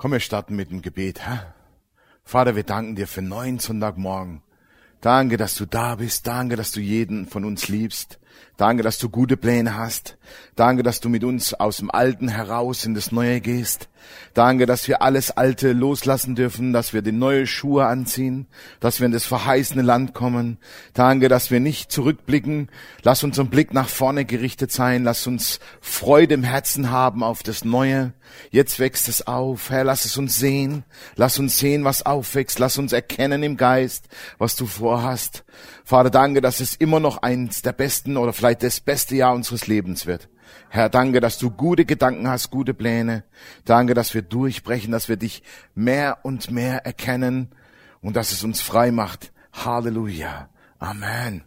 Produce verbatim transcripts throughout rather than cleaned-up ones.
Komm, wir starten mit dem Gebet. Hä? Vater, wir danken dir für neuen Sonntagmorgen. Danke, dass du da bist. Danke, dass du jeden von uns liebst. Danke, dass du gute Pläne hast. Danke, dass du mit uns aus dem Alten heraus in das Neue gehst. Danke, dass wir alles Alte loslassen dürfen, dass wir die neue Schuhe anziehen, dass wir in das verheißene Land kommen. Danke, dass wir nicht zurückblicken. Lass unseren Blick nach vorne gerichtet sein. Lass uns Freude im Herzen haben auf das Neue. Jetzt wächst es auf. Herr, lass es uns sehen. Lass uns sehen, was aufwächst. Lass uns erkennen im Geist, was du vorhast. Vater, danke, dass es immer noch eins der besten oder vielleicht das beste Jahr unseres Lebens wird. Herr, danke, dass du gute Gedanken hast, gute Pläne. Danke, dass wir durchbrechen, dass wir dich mehr und mehr erkennen und dass es uns frei macht. Halleluja. Amen.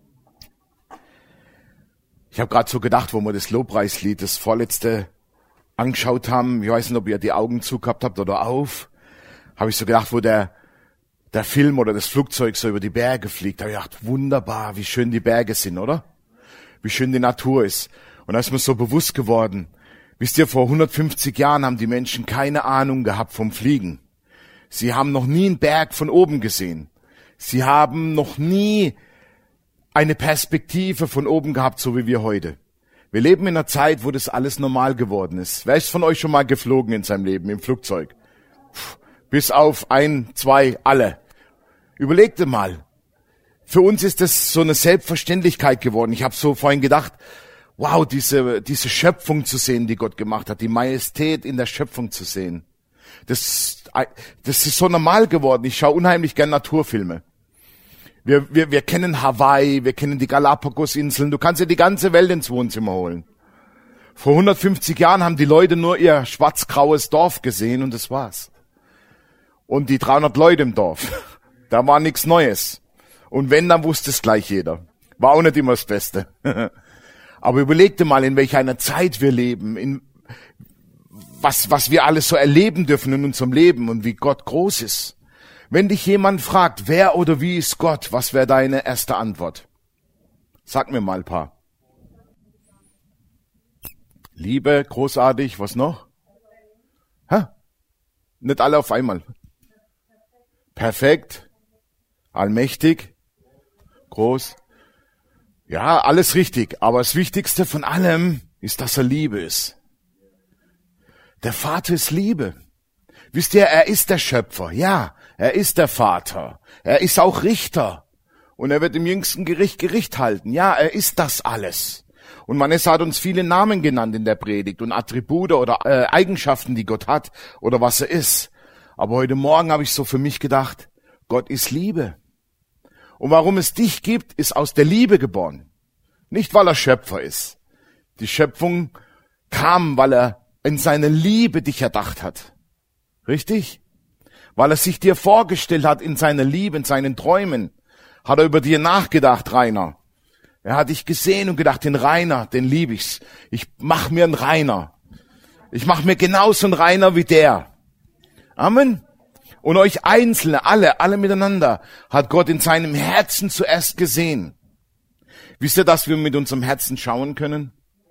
Ich habe gerade so gedacht, wo wir das Lobpreislied, das vorletzte, angeschaut haben. Ich weiß nicht, ob ihr die Augen zugehabt habt oder auf. Habe ich so gedacht, wo der der Film oder das Flugzeug so über die Berge fliegt. Da habe ich gedacht, wunderbar, wie schön die Berge sind, oder? Wie schön die Natur ist. Und da ist mir so bewusst geworden, wisst ihr, vor hundertfünfzig Jahren haben die Menschen keine Ahnung gehabt vom Fliegen. Sie haben noch nie einen Berg von oben gesehen. Sie haben noch nie eine Perspektive von oben gehabt, so wie wir heute. Wir leben in einer Zeit, wo das alles normal geworden ist. Wer ist von euch schon mal geflogen in seinem Leben, im Flugzeug? Puh, bis auf ein, zwei, alle. Überlegt mal. Für uns ist das so eine Selbstverständlichkeit geworden. Ich habe so vorhin gedacht, wow, diese diese Schöpfung zu sehen, die Gott gemacht hat, die Majestät in der Schöpfung zu sehen. Das das ist so normal geworden. Ich schaue unheimlich gern Naturfilme. Wir wir wir kennen Hawaii, wir kennen die Galapagos-Inseln. Du kannst dir die ganze Welt ins Wohnzimmer holen. Vor hundertfünfzig Jahren haben die Leute nur ihr schwarz-graues Dorf gesehen und das war's. Und die dreihundert Leute im Dorf, da war nichts Neues. Und wenn, dann wusste es gleich jeder. War auch nicht immer das Beste. Aber überlegte mal, in welcher einer Zeit wir leben, in was, was wir alles so erleben dürfen in unserem Leben und wie Gott groß ist. Wenn dich jemand fragt, wer oder wie ist Gott, was wäre deine erste Antwort? Sag mir mal ein paar. Liebe, großartig, was noch? Hä? Nicht alle auf einmal. Perfekt, allmächtig, groß. Ja, alles richtig. Aber das Wichtigste von allem ist, dass er Liebe ist. Der Vater ist Liebe. Wisst ihr, er ist der Schöpfer. Ja, er ist der Vater. Er ist auch Richter. Und er wird im jüngsten Gericht Gericht halten. Ja, er ist das alles. Und Vanessa hat uns viele Namen genannt in der Predigt und Attribute oder äh, Eigenschaften, die Gott hat oder was er ist. Aber heute Morgen habe ich so für mich gedacht, Gott ist Liebe. Und warum es dich gibt, ist aus der Liebe geboren. Nicht, weil er Schöpfer ist. Die Schöpfung kam, weil er in seiner Liebe dich erdacht hat. Richtig? Weil er sich dir vorgestellt hat in seiner Liebe, in seinen Träumen. Hat er über dir nachgedacht, Rainer. Er hat dich gesehen und gedacht, den Rainer, den liebe ich's. Ich mach mir einen Rainer. Ich mach mir genauso einen Rainer wie der. Amen. Und euch Einzelne, alle, alle miteinander, hat Gott in seinem Herzen zuerst gesehen. Wisst ihr, dass wir mit unserem Herzen schauen können?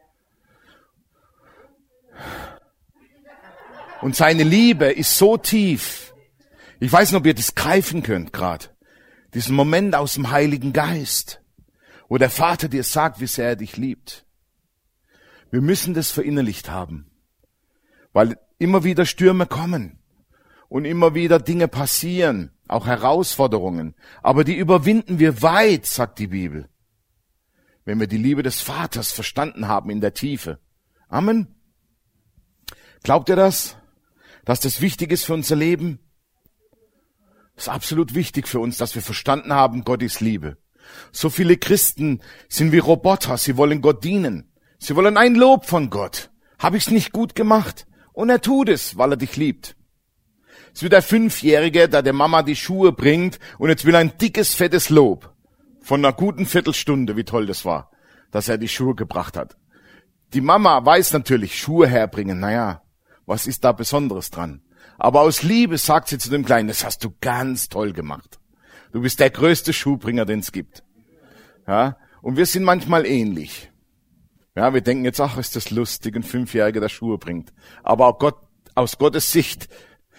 Und seine Liebe ist so tief. Ich weiß nicht, ob ihr das greifen könnt gerade. Diesen Moment aus dem Heiligen Geist, wo der Vater dir sagt, wie sehr er dich liebt. Wir müssen das verinnerlicht haben, weil immer wieder Stürme kommen. Und immer wieder Dinge passieren, auch Herausforderungen. Aber die überwinden wir weit, sagt die Bibel. Wenn wir die Liebe des Vaters verstanden haben in der Tiefe. Amen. Glaubt ihr das? Dass das wichtig ist für unser Leben? Das ist absolut wichtig für uns, dass wir verstanden haben, Gott ist Liebe. So viele Christen sind wie Roboter. Sie wollen Gott dienen. Sie wollen ein Lob von Gott. Habe ich es nicht gut gemacht? Und er tut es, weil er dich liebt. Es ist wie der Fünfjährige, der der Mama die Schuhe bringt und jetzt will er ein dickes, fettes Lob von einer guten Viertelstunde, wie toll das war, dass er die Schuhe gebracht hat. Die Mama weiß natürlich, Schuhe herbringen, naja, was ist da Besonderes dran? Aber aus Liebe sagt sie zu dem Kleinen, das hast du ganz toll gemacht. Du bist der größte Schuhbringer, den es gibt. Ja, und wir sind manchmal ähnlich. Ja, wir denken jetzt, ach, ist das lustig, ein Fünfjähriger, der Schuhe bringt. Aber auch Gott, aus Gottes Sicht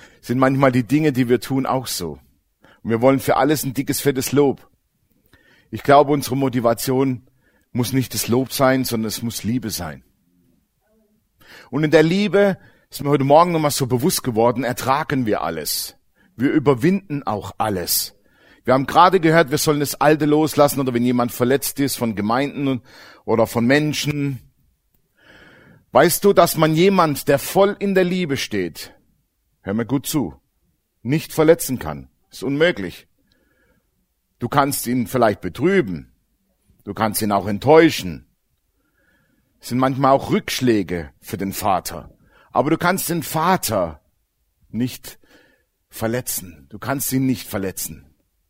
sind manchmal die Dinge, die wir tun, auch so. Und wir wollen für alles ein dickes, fettes Lob. Ich glaube, unsere Motivation muss nicht das Lob sein, sondern es muss Liebe sein. Und in der Liebe, ist mir heute Morgen nochmal so bewusst geworden, ertragen wir alles. Wir überwinden auch alles. Wir haben gerade gehört, wir sollen das Alte loslassen oder wenn jemand verletzt ist von Gemeinden oder von Menschen. Weißt du, dass man jemand, der voll in der Liebe steht, hör mir gut zu, nicht verletzen kann? Ist unmöglich. Du kannst ihn vielleicht betrüben. Du kannst ihn auch enttäuschen. Es sind manchmal auch Rückschläge für den Vater. Aber du kannst den Vater nicht verletzen. Du kannst ihn nicht verletzen.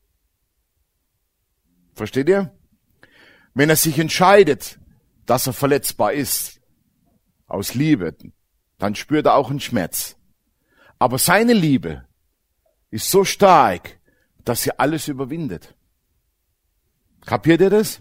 Versteht ihr? Wenn er sich entscheidet, dass er verletzbar ist, aus Liebe, dann spürt er auch einen Schmerz. Aber seine Liebe ist so stark, dass sie alles überwindet. Kapiert ihr das?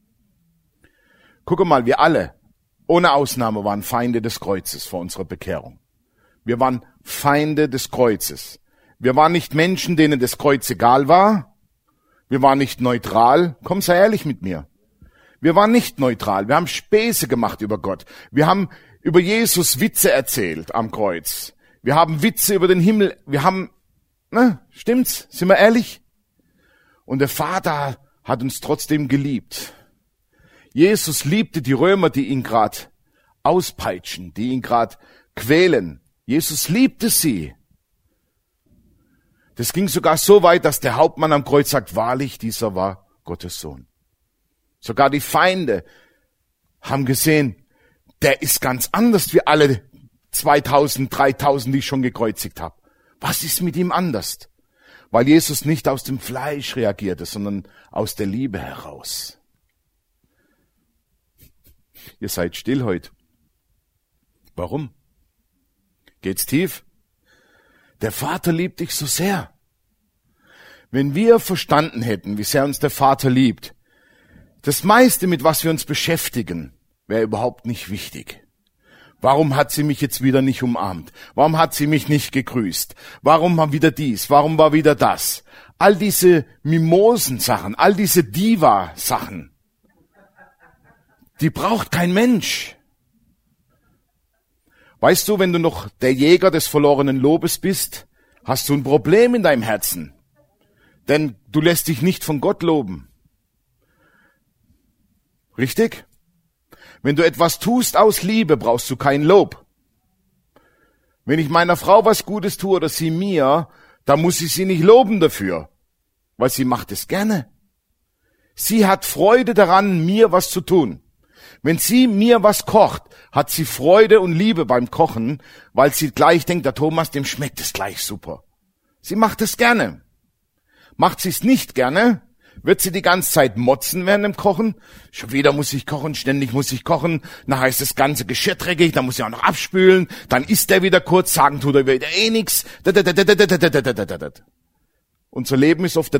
Guck mal, wir alle, ohne Ausnahme, waren Feinde des Kreuzes vor unserer Bekehrung. Wir waren Feinde des Kreuzes. Wir waren nicht Menschen, denen das Kreuz egal war. Wir waren nicht neutral. Komm, sei ehrlich mit mir. Wir waren nicht neutral. Wir haben Späße gemacht über Gott. Wir haben über Jesus Witze erzählt am Kreuz. Wir haben Witze über den Himmel. Wir haben, ne, stimmt's? Sind wir ehrlich? Und der Vater hat uns trotzdem geliebt. Jesus liebte die Römer, die ihn grad auspeitschen, die ihn grad quälen. Jesus liebte sie. Das ging sogar so weit, dass der Hauptmann am Kreuz sagt, wahrlich, dieser war Gottes Sohn. Sogar die Feinde haben gesehen, der ist ganz anders wie alle zweitausend, dreitausend, die ich schon gekreuzigt habe. Was ist mit ihm anders? Weil Jesus nicht aus dem Fleisch reagierte, sondern aus der Liebe heraus. Ihr seid still heute. Warum? Geht's tief? Der Vater liebt dich so sehr. Wenn wir verstanden hätten, wie sehr uns der Vater liebt, das meiste, mit was wir uns beschäftigen, wäre überhaupt nicht wichtig. Warum hat sie mich jetzt wieder nicht umarmt? Warum hat sie mich nicht gegrüßt? Warum war wieder dies? Warum war wieder das? All diese Mimosen-Sachen, all diese Diva-Sachen, die braucht kein Mensch. Weißt du, wenn du noch der Jäger des verlorenen Lobes bist, hast du ein Problem in deinem Herzen. Denn du lässt dich nicht von Gott loben. Richtig? Wenn du etwas tust aus Liebe, brauchst du kein Lob. Wenn ich meiner Frau was Gutes tue oder sie mir, dann muss ich sie nicht loben dafür, weil sie macht es gerne. Sie hat Freude daran, mir was zu tun. Wenn sie mir was kocht, hat sie Freude und Liebe beim Kochen, weil sie gleich denkt, der Thomas, dem schmeckt es gleich super. Sie macht es gerne. Macht sie es nicht gerne, wird sie die ganze Zeit motzen während dem Kochen. Schon wieder muss ich kochen, ständig muss ich kochen. Nachher ist das ganze Geschirr dreckig, dann muss ich auch noch abspülen. Dann isst er wieder kurz, sagen tut er wieder eh nix. Unser Leben ist oft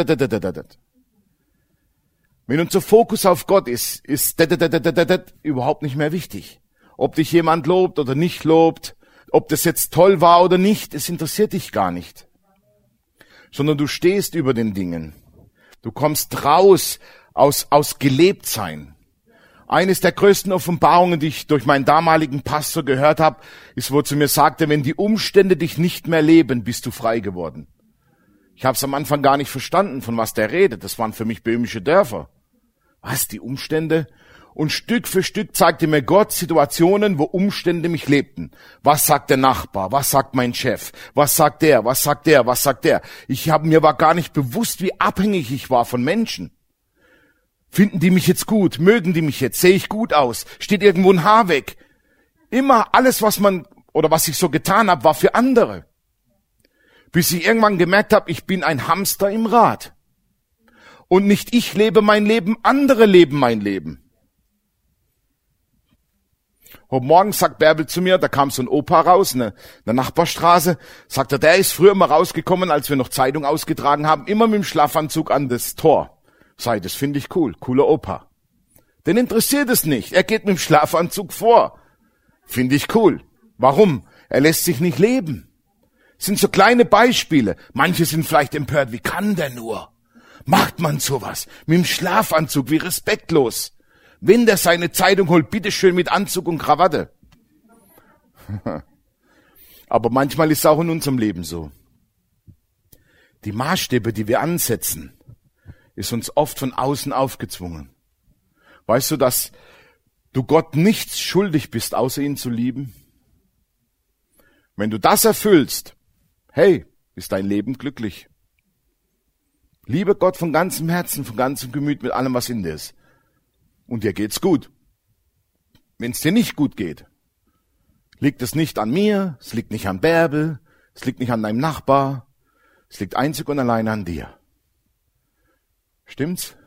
wenn unser Fokus auf Gott ist, ist überhaupt nicht mehr wichtig. Ob dich jemand lobt oder nicht lobt, ob das jetzt toll war oder nicht, es interessiert dich gar nicht. Sondern du stehst über den Dingen. Du kommst raus aus, aus Gelebtsein. Eines der größten Offenbarungen, die ich durch meinen damaligen Pastor gehört habe, ist, wo er zu mir sagte, wenn die Umstände dich nicht mehr leben, bist du frei geworden. Ich habe es am Anfang gar nicht verstanden, von was der redet. Das waren für mich böhmische Dörfer. Was, die Umstände? Und Stück für Stück zeigte mir Gott Situationen, wo Umstände mich lebten. Was sagt der Nachbar? Was sagt mein Chef? Was sagt der? Was sagt der? Was sagt der? Ich habe mir war gar nicht bewusst, wie abhängig ich war von Menschen. Finden die mich jetzt gut? Mögen die mich jetzt? Sehe ich gut aus? Steht irgendwo ein Haar weg? Immer alles, was man oder was ich so getan habe, war für andere. Bis ich irgendwann gemerkt habe, ich bin ein Hamster im Rad. Und nicht ich lebe mein Leben, andere leben mein Leben. Heute Morgen sagt Bärbel zu mir, da kam so ein Opa raus, in der Nachbarstraße, sagt er, der ist früher immer rausgekommen, als wir noch Zeitung ausgetragen haben, immer mit dem Schlafanzug an das Tor. Sei, das finde ich cool, cooler Opa. Den interessiert es nicht, er geht mit dem Schlafanzug vor. Finde ich cool. Warum? Er lässt sich nicht leben. Das sind so kleine Beispiele. Manche sind vielleicht empört, wie kann der nur? Macht man sowas? Mit dem Schlafanzug, wie respektlos. Wenn der seine Zeitung holt, bitteschön mit Anzug und Krawatte. Aber manchmal ist es auch in unserem Leben so. Die Maßstäbe, die wir ansetzen, ist uns oft von außen aufgezwungen. Weißt du, dass du Gott nichts schuldig bist, außer ihn zu lieben? Wenn du das erfüllst, hey, ist dein Leben glücklich. Liebe Gott von ganzem Herzen, von ganzem Gemüt, mit allem, was in dir ist. Und dir geht's gut. Wenn es dir nicht gut geht, liegt es nicht an mir, es liegt nicht an Bärbel, es liegt nicht an deinem Nachbar, es liegt einzig und allein an dir. Stimmt's?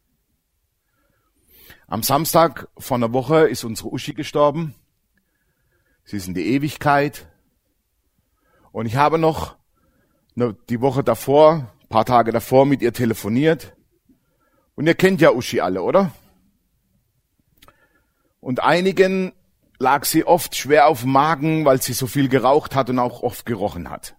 Am Samstag vor einer Woche ist unsere Uschi gestorben. Sie ist in die Ewigkeit. Und ich habe noch die Woche davor, ein paar Tage davor mit ihr telefoniert. Und ihr kennt ja Uschi alle, oder? Und einigen lag sie oft schwer auf dem Magen, weil sie so viel geraucht hat und auch oft gerochen hat.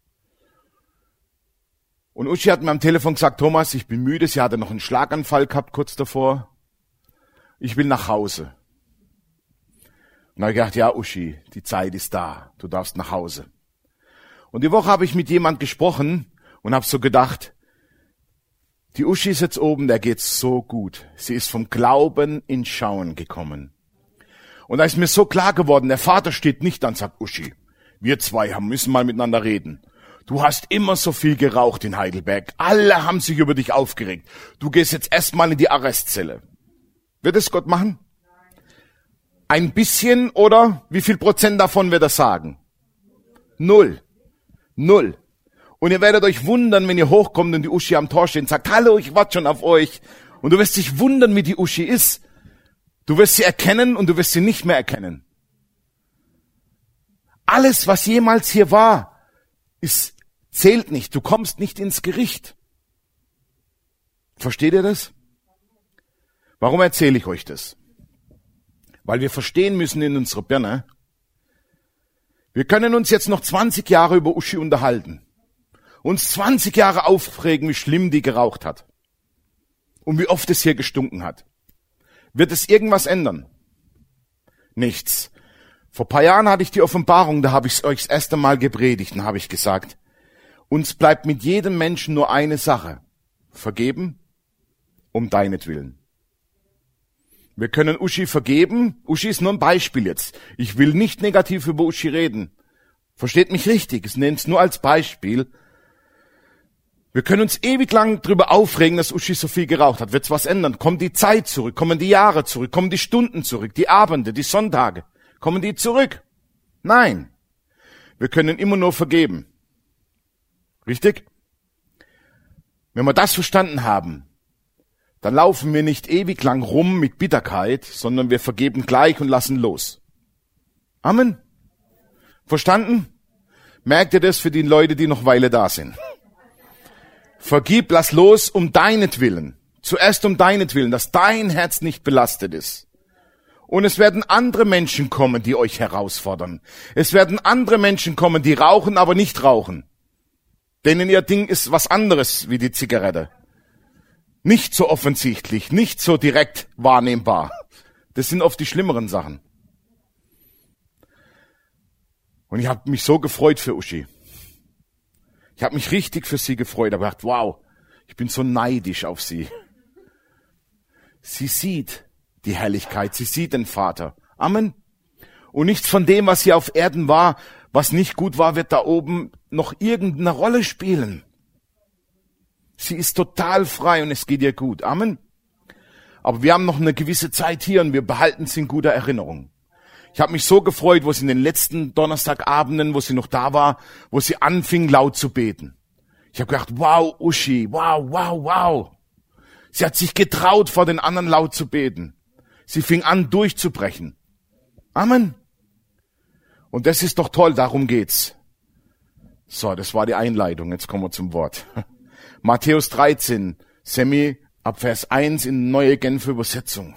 Und Uschi hat mir am Telefon gesagt, Thomas, ich bin müde, sie hatte noch einen Schlaganfall gehabt kurz davor. Ich will nach Hause. Und da habe ich gedacht, ja Uschi, die Zeit ist da, du darfst nach Hause. Und die Woche habe ich mit jemand gesprochen und habe so gedacht, die Uschi ist jetzt oben, der geht's so gut. Sie ist vom Glauben ins Schauen gekommen. Und da ist mir so klar geworden, der Vater steht nicht da und sagt, Uschi, wir zwei haben, müssen mal miteinander reden. Du hast immer so viel geraucht in Heidelberg. Alle haben sich über dich aufgeregt. Du gehst jetzt erstmal in die Arrestzelle. Wird es Gott machen? Ein bisschen oder wie viel Prozent davon wird er sagen? Null. Null. Und ihr werdet euch wundern, wenn ihr hochkommt und die Uschi am Tor steht und sagt, hallo, ich warte schon auf euch. Und du wirst dich wundern, wie die Uschi ist. Du wirst sie erkennen und du wirst sie nicht mehr erkennen. Alles, was jemals hier war, ist, zählt nicht. Du kommst nicht ins Gericht. Versteht ihr das? Warum erzähle ich euch das? Weil wir verstehen müssen in unserer Birne, wir können uns jetzt noch zwanzig Jahre über Uschi unterhalten. Uns zwanzig Jahre aufregen, wie schlimm die geraucht hat. Und wie oft es hier gestunken hat. Wird es irgendwas ändern? Nichts. Vor ein paar Jahren hatte ich die Offenbarung, da habe ich es euch das erste Mal gepredigt und habe ich gesagt, uns bleibt mit jedem Menschen nur eine Sache. Vergeben, um deinetwillen. Wir können Uschi vergeben. Uschi ist nur ein Beispiel jetzt. Ich will nicht negativ über Uschi reden. Versteht mich richtig, ich nenne es nur als Beispiel. Wir können uns ewig lang drüber aufregen, dass Uschi so viel geraucht hat. Wird's was ändern? Kommt die Zeit zurück? Kommen die Jahre zurück? Kommen die Stunden zurück? Die Abende, die Sonntage? Kommen die zurück? Nein. Wir können immer nur vergeben. Richtig? Wenn wir das verstanden haben, dann laufen wir nicht ewig lang rum mit Bitterkeit, sondern wir vergeben gleich und lassen los. Amen. Verstanden? Merkt ihr das für die Leute, die noch Weile da sind? Vergib, lass los um deinetwillen. Zuerst um deinetwillen, dass dein Herz nicht belastet ist. Und es werden andere Menschen kommen, die euch herausfordern. Es werden andere Menschen kommen, die rauchen, aber nicht rauchen. Denen ihr Ding ist was anderes wie die Zigarette. Nicht so offensichtlich, nicht so direkt wahrnehmbar. Das sind oft die schlimmeren Sachen. Und ich habe mich so gefreut für Uschi. Ich habe mich richtig für sie gefreut. Aber gedacht, wow, ich bin so neidisch auf sie. Sie sieht die Herrlichkeit, sie sieht den Vater. Amen. Und nichts von dem, was hier auf Erden war, was nicht gut war, wird da oben noch irgendeine Rolle spielen. Sie ist total frei und es geht ihr gut. Amen. Aber wir haben noch eine gewisse Zeit hier und wir behalten sie in guter Erinnerung. Ich habe mich so gefreut, wo sie in den letzten Donnerstagabenden, wo sie noch da war, wo sie anfing laut zu beten. Ich habe gedacht, wow, Uschi, wow, wow, wow. Sie hat sich getraut, vor den anderen laut zu beten. Sie fing an, durchzubrechen. Amen. Und das ist doch toll, darum geht's. So, das war die Einleitung, jetzt kommen wir zum Wort. Matthäus dreizehn, Semi, ab Vers eins in Neue Genfer Übersetzung.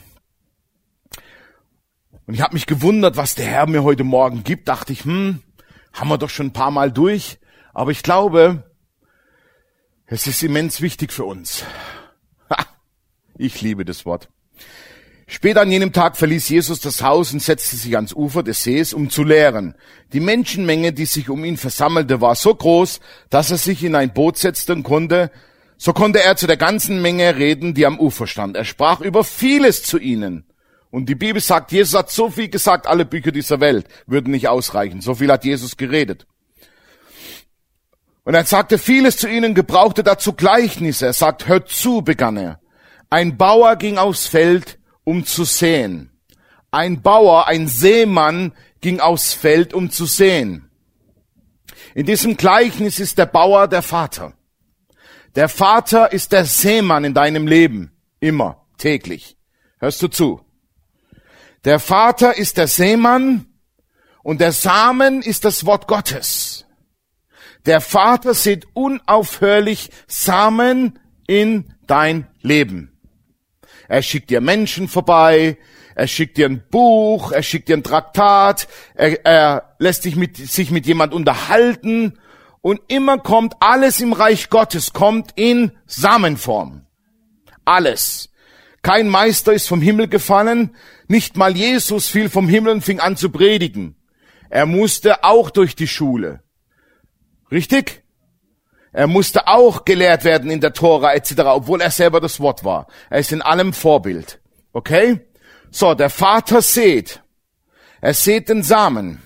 Und ich habe mich gewundert, was der Herr mir heute Morgen gibt. Dachte ich, hm, haben wir doch schon ein paar Mal durch. Aber ich glaube, es ist immens wichtig für uns. Ha, ich liebe das Wort. Später an jenem Tag verließ Jesus das Haus und setzte sich ans Ufer des Sees, um zu lehren. Die Menschenmenge, die sich um ihn versammelte, war so groß, dass er sich in ein Boot setzen konnte. So konnte er zu der ganzen Menge reden, die am Ufer stand. Er sprach über vieles zu ihnen. Und die Bibel sagt, Jesus hat so viel gesagt, alle Bücher dieser Welt würden nicht ausreichen. So viel hat Jesus geredet. Und er sagte vieles zu ihnen, gebrauchte dazu Gleichnisse. Er sagt, hört zu, begann er. Ein Bauer ging aufs Feld, um zu säen. Ein Bauer, ein Seemann ging aufs Feld, um zu säen. In diesem Gleichnis ist der Bauer der Vater. Der Vater ist der Seemann in deinem Leben. Immer, täglich. Hörst du zu? Der Vater ist der Seemann und der Samen ist das Wort Gottes. Der Vater sät unaufhörlich Samen in dein Leben. Er schickt dir Menschen vorbei, er schickt dir ein Buch, er schickt dir ein Traktat, er, er lässt dich mit, sich mit jemand unterhalten und immer kommt alles im Reich Gottes, kommt in Samenform. Alles. Kein Meister ist vom Himmel gefallen, nicht mal Jesus fiel vom Himmel und fing an zu predigen. Er musste auch durch die Schule. Richtig? Er musste auch gelehrt werden in der Tora et cetera, obwohl er selber das Wort war. Er ist in allem Vorbild. Okay? So, der Vater sät. Er sät den Samen.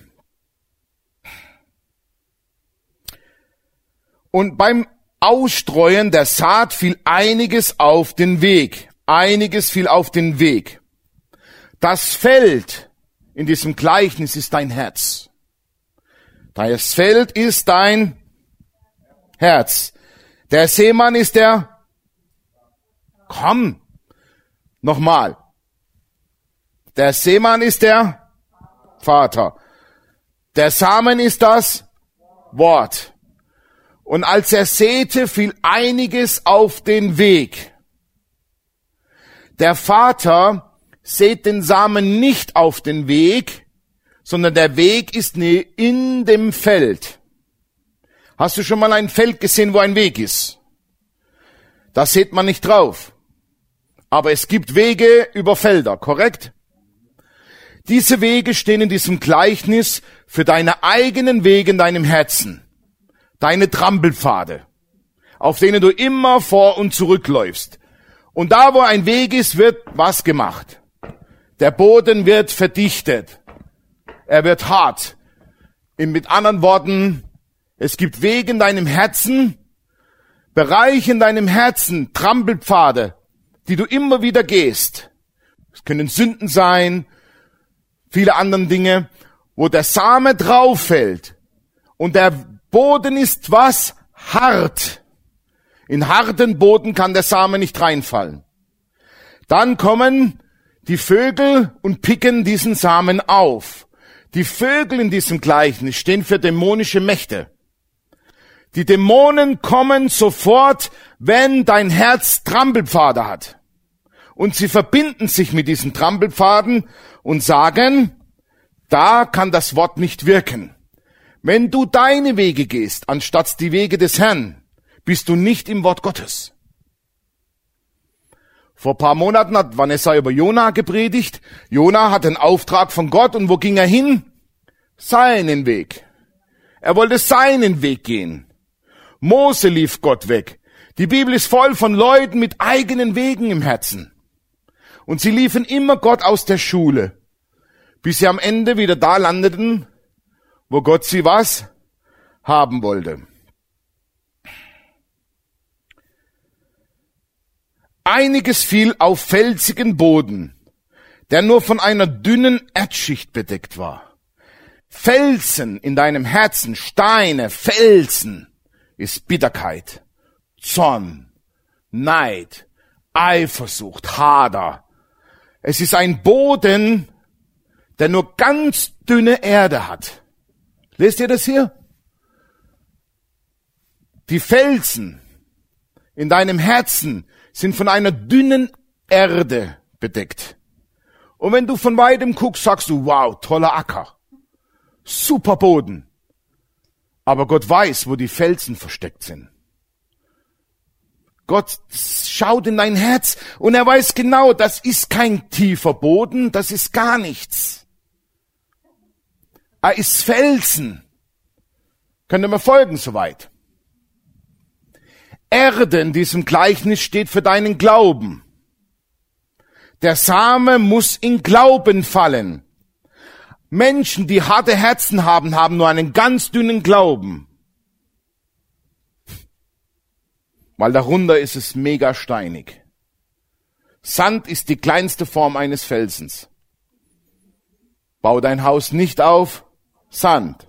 Und beim Ausstreuen der Saat fiel einiges auf den Weg. Einiges fiel auf den Weg. Das Feld in diesem Gleichnis ist dein Herz. Das Feld ist dein Herz. Der Seemann ist der, komm, nochmal. Der Seemann ist der Vater. Der Samen ist das Wort. Und als er säte, fiel einiges auf den Weg. Der Vater sät den Samen nicht auf den Weg, sondern der Weg ist in dem Feld. Hast du schon mal ein Feld gesehen, wo ein Weg ist? Da sät man nicht drauf. Aber es gibt Wege über Felder, korrekt? Diese Wege stehen in diesem Gleichnis für deine eigenen Wege in deinem Herzen. Deine Trampelpfade, auf denen du immer vor und zurückläufst. Und da, wo ein Weg ist, wird was gemacht? Der Boden wird verdichtet. Er wird hart. Mit anderen Worten, es gibt Wege in deinem Herzen, Bereiche in deinem Herzen, Trampelpfade, die du immer wieder gehst. Es können Sünden sein, viele andere Dinge, wo der Same drauf fällt. Und der Boden ist was? Hart. In harten Boden kann der Same nicht reinfallen. Dann kommen die Vögel und picken diesen Samen auf. Die Vögel in diesem Gleichnis stehen für dämonische Mächte. Die Dämonen kommen sofort, wenn dein Herz Trampelpfade hat. Und sie verbinden sich mit diesen Trampelpfaden und sagen, da kann das Wort nicht wirken. Wenn du deine Wege gehst, anstatt die Wege des Herrn, bist du nicht im Wort Gottes. Vor ein paar Monaten hat Vanessa über Jona gepredigt. Jona hat einen Auftrag von Gott und wo ging er hin? Seinen Weg. Er wollte seinen Weg gehen. Mose lief Gott weg. Die Bibel ist voll von Leuten mit eigenen Wegen im Herzen. Und sie liefen immer Gott aus der Schule, bis sie am Ende wieder da landeten, wo Gott sie was haben wollte. Einiges fiel auf felsigen Boden, der nur von einer dünnen Erdschicht bedeckt war. Felsen in deinem Herzen, Steine, Felsen, ist Bitterkeit, Zorn, Neid, Eifersucht, Hader. Es ist ein Boden, der nur ganz dünne Erde hat. Lest ihr das hier? Die Felsen in deinem Herzen sind von einer dünnen Erde bedeckt. Und wenn du von weitem guckst, sagst du, wow, toller Acker. Super Boden. Aber Gott weiß, wo die Felsen versteckt sind. Gott schaut in dein Herz und er weiß genau, das ist kein tiefer Boden, das ist gar nichts. Er ist Felsen. Könnt ihr mir folgen soweit? Erde in diesem Gleichnis steht für deinen Glauben. Der Same muss in Glauben fallen. Menschen, die harte Herzen haben, haben nur einen ganz dünnen Glauben. Weil darunter ist es mega steinig. Sand ist die kleinste Form eines Felsens. Bau dein Haus nicht auf Sand.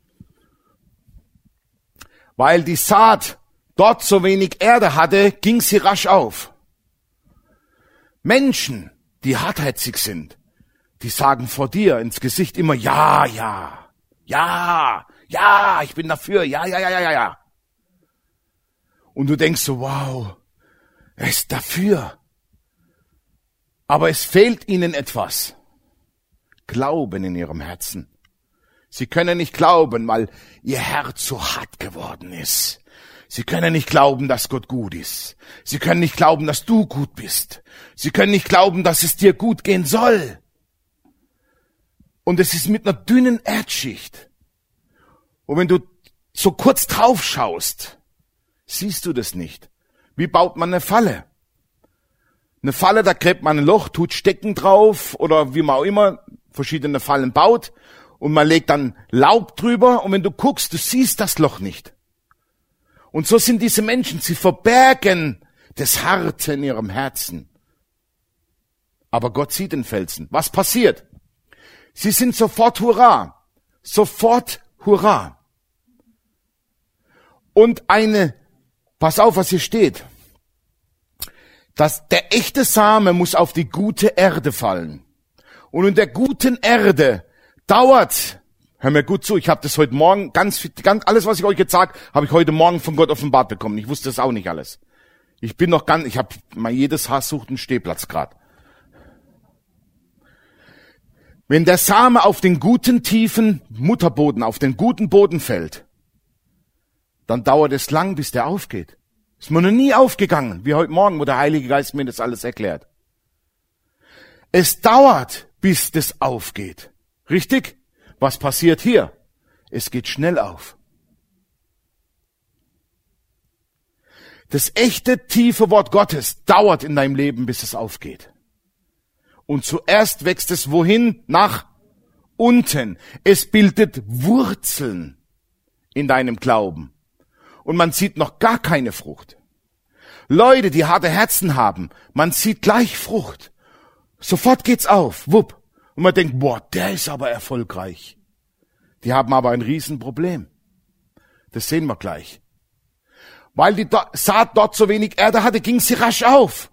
Weil die Saat dort so wenig Erde hatte, ging sie rasch auf. Menschen, die hartherzig sind, die sagen vor dir ins Gesicht immer, ja, ja, ja, ja, ich bin dafür, ja, ja, ja, ja, ja. Und du denkst so, wow, er ist dafür. Aber es fehlt ihnen etwas. Glauben in ihrem Herzen. Sie können nicht glauben, weil ihr Herz so hart geworden ist. Sie können nicht glauben, dass Gott gut ist. Sie können nicht glauben, dass du gut bist. Sie können nicht glauben, dass es dir gut gehen soll. Und es ist mit einer dünnen Erdschicht. Und wenn du so kurz drauf schaust, siehst du das nicht. Wie baut man eine Falle? Eine Falle, da gräbt man ein Loch, tut Stecken drauf oder wie man auch immer verschiedene Fallen baut und man legt dann Laub drüber und wenn du guckst, du siehst das Loch nicht. Und so sind diese Menschen, sie verbergen das Harte in ihrem Herzen. Aber Gott sieht den Felsen. Was passiert? Sie sind sofort Hurra. Sofort Hurra. Und eine, pass auf, was hier steht. dass der echte Same muss auf die gute Erde fallen. Und in der guten Erde dauert, hör mir gut zu, ich habe das heute Morgen, ganz, ganz alles, was ich euch jetzt sage, habe ich heute Morgen von Gott offenbart bekommen. Ich wusste das auch nicht alles. Ich bin noch ganz, ich habe mal jedes Haar sucht einen Stehplatz gerade. Wenn der Same auf den guten, tiefen Mutterboden, auf den guten Boden fällt, dann dauert es lang, bis der aufgeht. Ist mir noch nie aufgegangen, wie heute Morgen, wo der Heilige Geist mir das alles erklärt. Es dauert, bis das aufgeht. Richtig? Was passiert hier? Es geht schnell auf. Das echte, tiefe Wort Gottes dauert in deinem Leben, bis es aufgeht. Und zuerst wächst es wohin? Nach unten. Es bildet Wurzeln in deinem Glauben. Und man sieht noch gar keine Frucht. Leute, die harte Herzen haben, man sieht gleich Frucht. Sofort geht's auf, wupp. Und man denkt, boah, der ist aber erfolgreich. Die haben aber ein Riesenproblem. Das sehen wir gleich. Weil die Saat dort so wenig Erde hatte, ging sie rasch auf.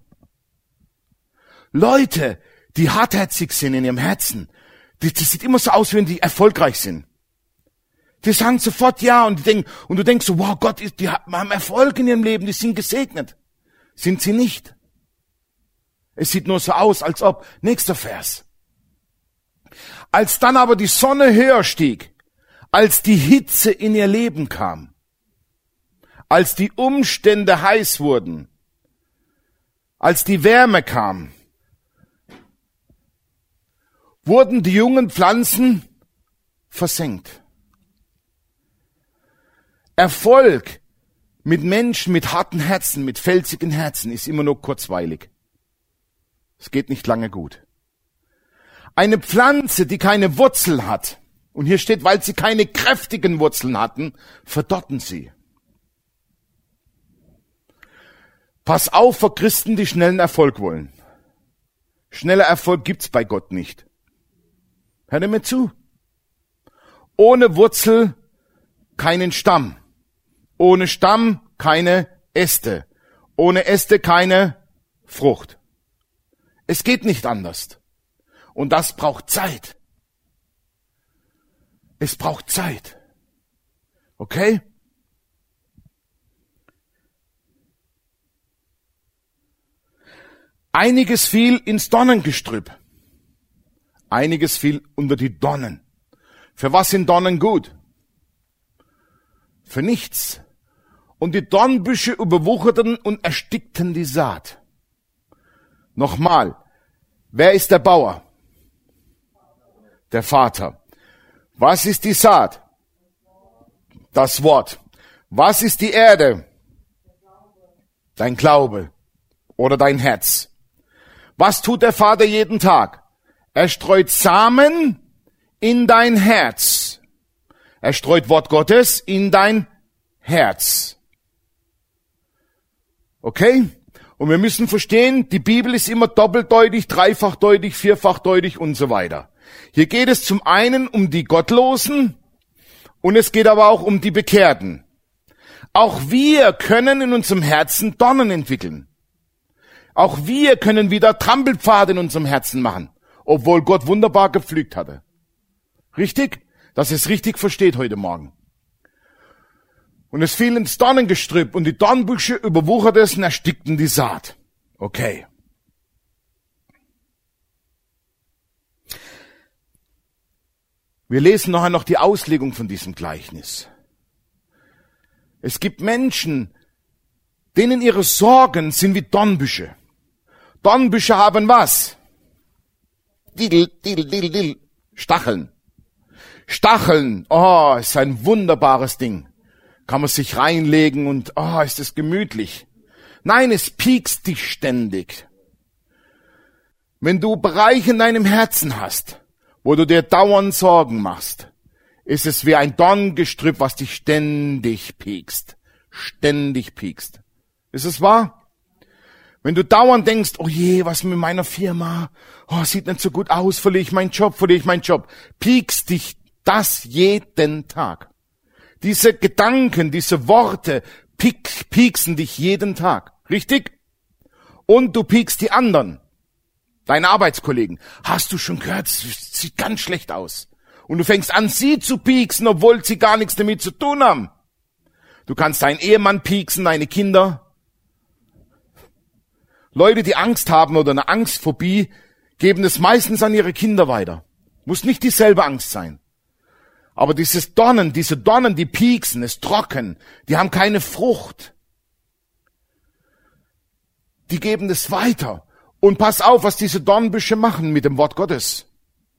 Leute, die hartherzig sind in ihrem Herzen, die, das sieht immer so aus, wenn die erfolgreich sind. Die sagen sofort ja und die denken, und du denkst so, wow, Gott, die haben Erfolg in ihrem Leben, die sind gesegnet. Sind sie nicht. Es sieht nur so aus, als ob. Nächster Vers. Als dann aber die Sonne höher stieg, als die Hitze in ihr Leben kam, als die Umstände heiß wurden, als die Wärme kam, wurden die jungen Pflanzen versenkt. Erfolg mit Menschen mit harten Herzen, mit felsigen Herzen ist immer nur kurzweilig. Es geht nicht lange gut. Eine Pflanze, die keine Wurzeln hat, und hier steht, weil sie keine kräftigen Wurzeln hatten, verdorrten sie. Pass auf vor Christen, die schnellen Erfolg wollen. Schneller Erfolg gibt's bei Gott nicht. Hör dir mir zu. Ohne Wurzel keinen Stamm. Ohne Stamm keine Äste. Ohne Äste keine Frucht. Es geht nicht anders. Und das braucht Zeit. Es braucht Zeit. Okay? Einiges fiel ins Dornengestrüpp. Einiges fiel unter die Dornen. Für was sind Dornen gut? für nichts. Und die Dornbüsche überwucherten und erstickten die Saat. Nochmal, wer ist der Bauer? Der Vater. Was ist die Saat? Das Wort. Was ist die Erde? Dein Glaube oder dein Herz. Was tut der Vater jeden Tag? Er streut Samen in dein Herz. Er streut Wort Gottes in dein Herz. Okay? Und wir müssen verstehen, die Bibel ist immer doppeldeutig, dreifachdeutig, vierfachdeutig und so weiter. Hier geht es zum einen um die Gottlosen und es geht aber auch um die Bekehrten. Auch wir können in unserem Herzen Dornen entwickeln. Auch wir können wieder Trampelpfade in unserem Herzen machen, obwohl Gott wunderbar gepflügt hatte. Richtig? Dass ihr es richtig versteht heute Morgen. Und es fiel ins Dornengestrüpp und die Dornbüsche überwucherten es und erstickten die Saat. Okay. Wir lesen nachher noch die Auslegung von diesem Gleichnis. Es gibt Menschen, denen ihre Sorgen sind wie Dornbüsche. Dornbüsche haben was? Didel, didel, didel, didel. Stacheln. Stacheln, oh, ist ein wunderbares Ding. Kann man sich reinlegen und, oh, ist es gemütlich. Nein, es piekst dich ständig. Wenn du Bereiche in deinem Herzen hast, wo du dir dauernd Sorgen machst, ist es wie ein Dorngestrüpp, was dich ständig piekst. Ständig piekst. Ist es wahr? Wenn du dauernd denkst, oh je, was mit meiner Firma, oh, sieht nicht so gut aus, verliere ich meinen Job, verliere ich meinen Job, piekst dich das jeden Tag. Diese Gedanken, diese Worte piek, pieksen dich jeden Tag. Richtig? Und du piekst die anderen. Deine Arbeitskollegen. Hast du schon gehört? Es sieht ganz schlecht aus. Und du fängst an, sie zu pieksen, obwohl sie gar nichts damit zu tun haben. Du kannst deinen Ehemann pieksen, deine Kinder. Leute, die Angst haben oder eine Angstphobie, geben es meistens an ihre Kinder weiter. Muss nicht dieselbe Angst sein. Aber dieses Dornen, diese Dornen, die pieksen, ist trocken, die haben keine Frucht. Die geben es weiter. Und pass auf, was diese Dornbüsche machen mit dem Wort Gottes.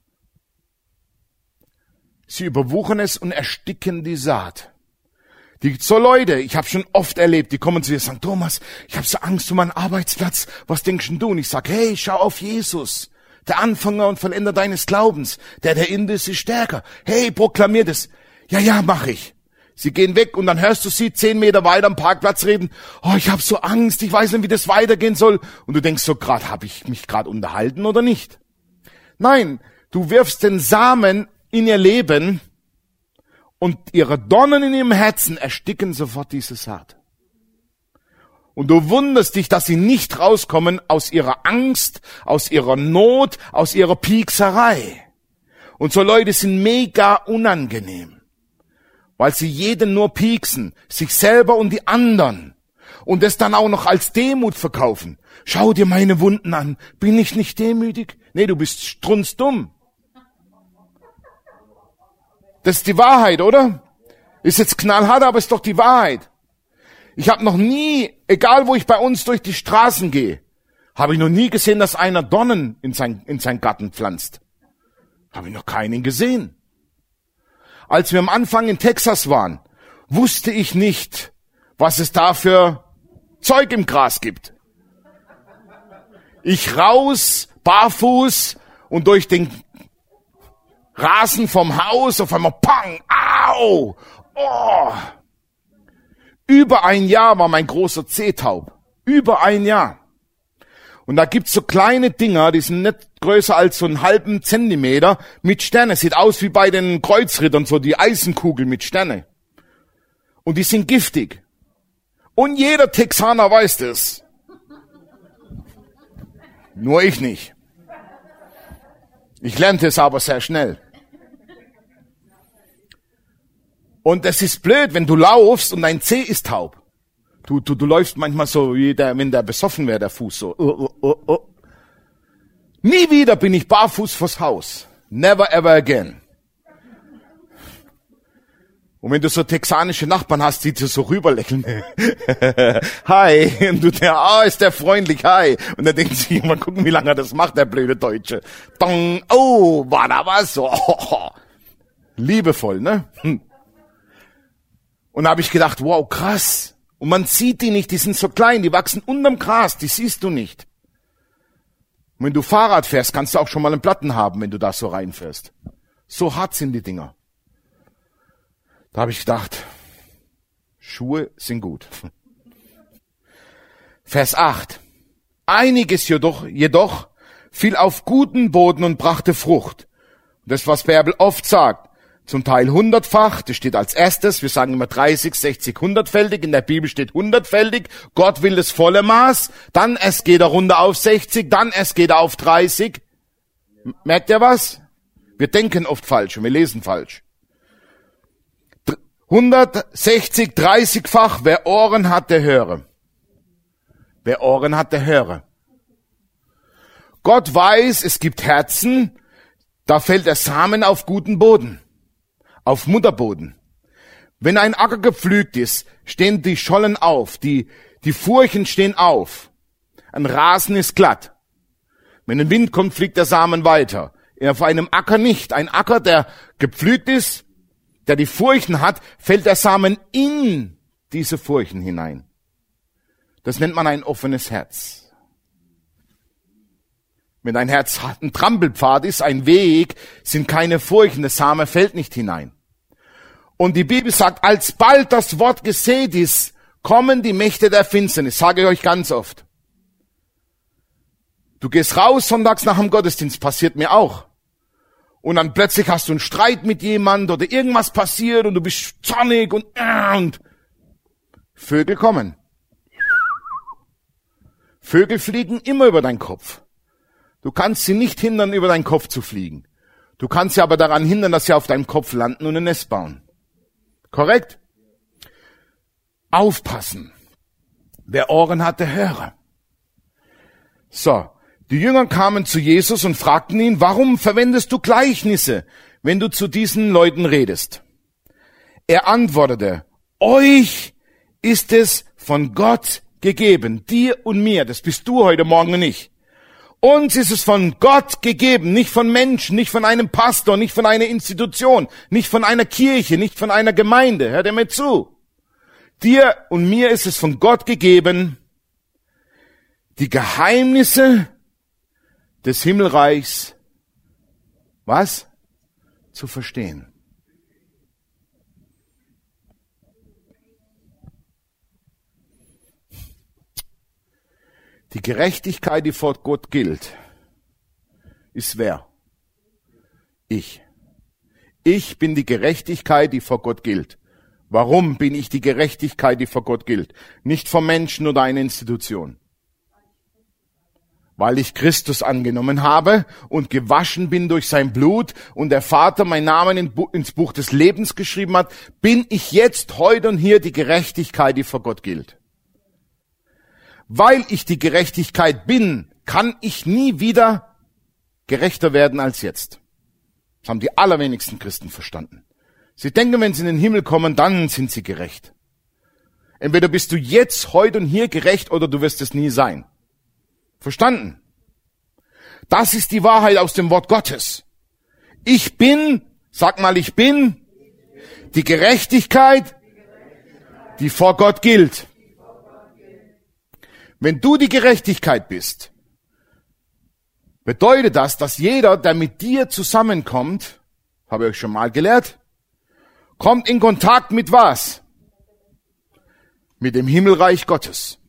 Sie überwuchern es und ersticken die Saat. Die so Leute, ich habe schon oft erlebt, die kommen zu dir und sagen, Thomas, ich habe so Angst um meinen Arbeitsplatz, was denkst denn du? Und ich sag, hey, schau auf Jesus. Der Anfänger und Vollender deines Glaubens, der, der in dir ist, ist stärker. Hey, proklamier das. Ja, ja, mach ich. Sie gehen weg und dann hörst du sie zehn Meter weiter am Parkplatz reden. Oh, ich habe so Angst, ich weiß nicht, wie das weitergehen soll. Und du denkst so, gerade habe ich mich gerade unterhalten oder nicht? Nein, du wirfst den Samen in ihr Leben und ihre Dornen in ihrem Herzen ersticken sofort diese Saat. Und du wunderst dich, dass sie nicht rauskommen aus ihrer Angst, aus ihrer Not, aus ihrer Piekserei. Und so Leute sind mega unangenehm, weil sie jeden nur pieksen, sich selber und die anderen. Und es dann auch noch als Demut verkaufen. Schau dir meine Wunden an. Bin ich nicht demütig? Nee, du bist strunzdumm. Das ist die Wahrheit, oder? Ist jetzt knallhart, aber ist doch die Wahrheit. Ich habe noch nie, egal wo ich bei uns durch die Straßen gehe, habe ich noch nie gesehen, dass einer Dornen in sein, in sein Garten pflanzt. Habe ich noch keinen gesehen. Als wir am Anfang in Texas waren, wusste ich nicht, was es da für Zeug im Gras gibt. Ich raus, barfuß und durch den Rasen vom Haus, auf einmal pang, au, oh. Über ein Jahr war mein großer Zeh taub. Über ein Jahr. Und da gibt's so kleine Dinger, die sind nicht größer als so einen halben Zentimeter mit Sterne. Sieht aus wie bei den Kreuzrittern, so die Eisenkugel mit Sterne. Und die sind giftig. Und jeder Texaner weiß das. Nur ich nicht. Ich lernte es aber sehr schnell. Und es ist blöd, wenn du laufst und dein Zeh ist taub. Du, du, du läufst manchmal so, wie der, wenn der besoffen wäre, der Fuß so. Oh, oh, oh, oh. Nie wieder bin ich barfuß vors Haus. Never ever again. Und wenn du so texanische Nachbarn hast, die dir so rüberlächeln. Hi. Und du denkst, ah, ist der freundlich, hi. Und dann denken sie, mal gucken, wie lange er das macht, der blöde Deutsche. Dong, oh, war da was? So, oh, liebevoll, ne? Hm. Und da habe ich gedacht, wow, krass. Und man sieht die nicht, die sind so klein, die wachsen unterm Gras, die siehst du nicht. Und wenn du Fahrrad fährst, kannst du auch schon mal einen Platten haben, wenn du da so reinfährst. So hart sind die Dinger. Da habe ich gedacht, Schuhe sind gut. Vers acht. Einiges jedoch, jedoch fiel auf guten Boden und brachte Frucht. Das, was Bärbel oft sagt, zum Teil hundertfach, das steht als erstes, wir sagen immer dreißig, sechzig, hundertfältig, in der Bibel steht hundertfältig, Gott will das volle Maß, dann es geht er runter auf sechzig, dann es geht er auf dreißig. Merkt ihr was? Wir denken oft falsch und wir lesen falsch. hundertsechzig, dreißigfach, wer Ohren hat, der höre. Wer Ohren hat, der höre. Gott weiß, es gibt Herzen, da fällt der Samen auf guten Boden, auf Mutterboden. Wenn ein Acker gepflügt ist, stehen die Schollen auf, die, die Furchen stehen auf. Ein Rasen ist glatt. Wenn ein Wind kommt, fliegt der Samen weiter. Auf einem Acker nicht. Ein Acker, der gepflügt ist, der die Furchen hat, fällt der Samen in diese Furchen hinein. Das nennt man ein offenes Herz. Wenn dein Herz ein Trampelpfad ist, ein Weg, sind keine Furchen, der Same fällt nicht hinein. Und die Bibel sagt, alsbald das Wort gesät ist, kommen die Mächte der Finsternis. Sage ich euch ganz oft. Du gehst raus sonntags nach dem Gottesdienst, passiert mir auch. Und dann plötzlich hast du einen Streit mit jemand oder irgendwas passiert und du bist zornig und, und Vögel kommen. Vögel fliegen immer über deinen Kopf. Du kannst sie nicht hindern, über deinen Kopf zu fliegen. Du kannst sie aber daran hindern, dass sie auf deinem Kopf landen und ein Nest bauen. Korrekt? Aufpassen. Wer Ohren hat, der höre. So. Die Jünger kamen zu Jesus und fragten ihn, warum verwendest du Gleichnisse, wenn du zu diesen Leuten redest? Er antwortete, euch ist es von Gott gegeben, dir und mir, das bist du heute Morgen nicht. Uns ist es von Gott gegeben, nicht von Menschen, nicht von einem Pastor, nicht von einer Institution, nicht von einer Kirche, nicht von einer Gemeinde. Hört ihr mir zu? Dir und mir ist es von Gott gegeben, die Geheimnisse des Himmelreichs, was? Zu verstehen. Die Gerechtigkeit, die vor Gott gilt, ist wer? Ich. Ich bin die Gerechtigkeit, die vor Gott gilt. Warum bin ich die Gerechtigkeit, die vor Gott gilt? Nicht vor Menschen oder einer Institution. Weil ich Christus angenommen habe und gewaschen bin durch sein Blut und der Vater meinen Namen ins Buch des Lebens geschrieben hat, bin ich jetzt, heute und hier die Gerechtigkeit, die vor Gott gilt. Weil ich die Gerechtigkeit bin, kann ich nie wieder gerechter werden als jetzt. Das haben die allerwenigsten Christen verstanden. Sie denken, wenn sie in den Himmel kommen, dann sind sie gerecht. Entweder bist du jetzt, heute und hier gerecht oder du wirst es nie sein. Verstanden? Das ist die Wahrheit aus dem Wort Gottes. Ich bin, sag mal, ich bin die Gerechtigkeit, die vor Gott gilt. Wenn du die Gerechtigkeit bist, bedeutet das, dass jeder, der mit dir zusammenkommt, habe ich euch schon mal gelehrt, kommt in Kontakt mit was? Mit dem Himmelreich Gottes.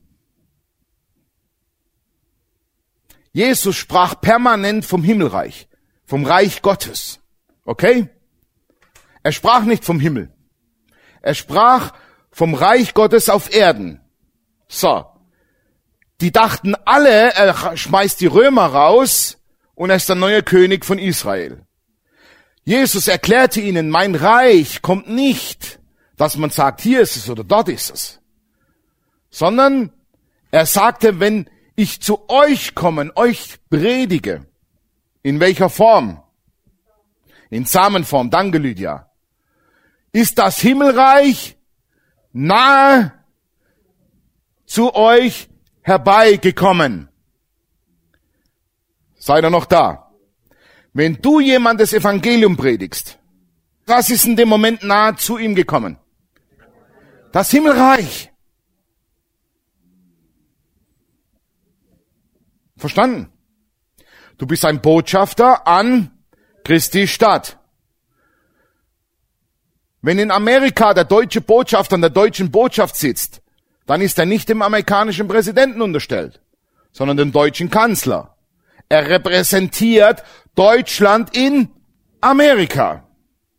Jesus sprach permanent vom Himmelreich, vom Reich Gottes. Okay? Er sprach nicht vom Himmel. Er sprach vom Reich Gottes auf Erden. So. Die dachten alle, er schmeißt die Römer raus und er ist der neue König von Israel. Jesus erklärte ihnen, mein Reich kommt nicht, dass man sagt, hier ist es oder dort ist es. Sondern er sagte, wenn ich zu euch komme, euch predige, in welcher Form? In Samenform, danke Lydia. ist das Himmelreich nahe zu euch herbeigekommen. Seid ihr noch da? Wenn du jemand das Evangelium predigst, was ist in dem Moment nahe zu ihm gekommen? Das Himmelreich. Verstanden? Du bist ein Botschafter an Christi Stadt. Wenn in Amerika der deutsche Botschafter an der deutschen Botschaft sitzt, dann ist er nicht dem amerikanischen Präsidenten unterstellt, sondern dem deutschen Kanzler. Er repräsentiert Deutschland in Amerika.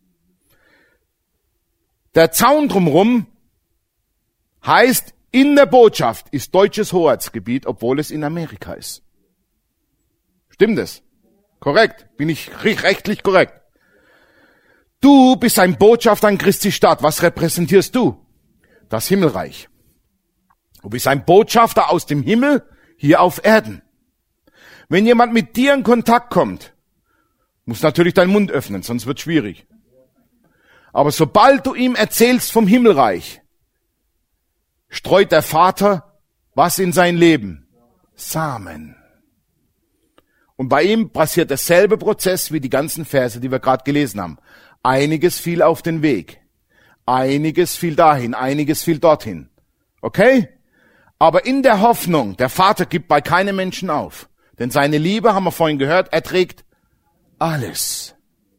Der Zaun drumherum heißt, in der Botschaft ist deutsches Hoheitsgebiet, obwohl es in Amerika ist. Stimmt es? Korrekt. Bin ich rechtlich korrekt? Du bist ein Botschafter an Christi Stadt. Was repräsentierst du? Das Himmelreich. Du bist ein Botschafter aus dem Himmel hier auf Erden. Wenn jemand mit dir in Kontakt kommt, musst natürlich deinen Mund öffnen, sonst wird es schwierig. Aber sobald du ihm erzählst vom Himmelreich, streut der Vater was in sein Leben? Samen. Und bei ihm passiert derselbe Prozess wie die ganzen Verse, die wir gerade gelesen haben. Einiges fiel auf den Weg. Einiges fiel dahin, einiges fiel dorthin. Okay? Aber in der Hoffnung, der Vater gibt bei keinem Menschen auf. Denn seine Liebe, haben wir vorhin gehört, erträgt alles.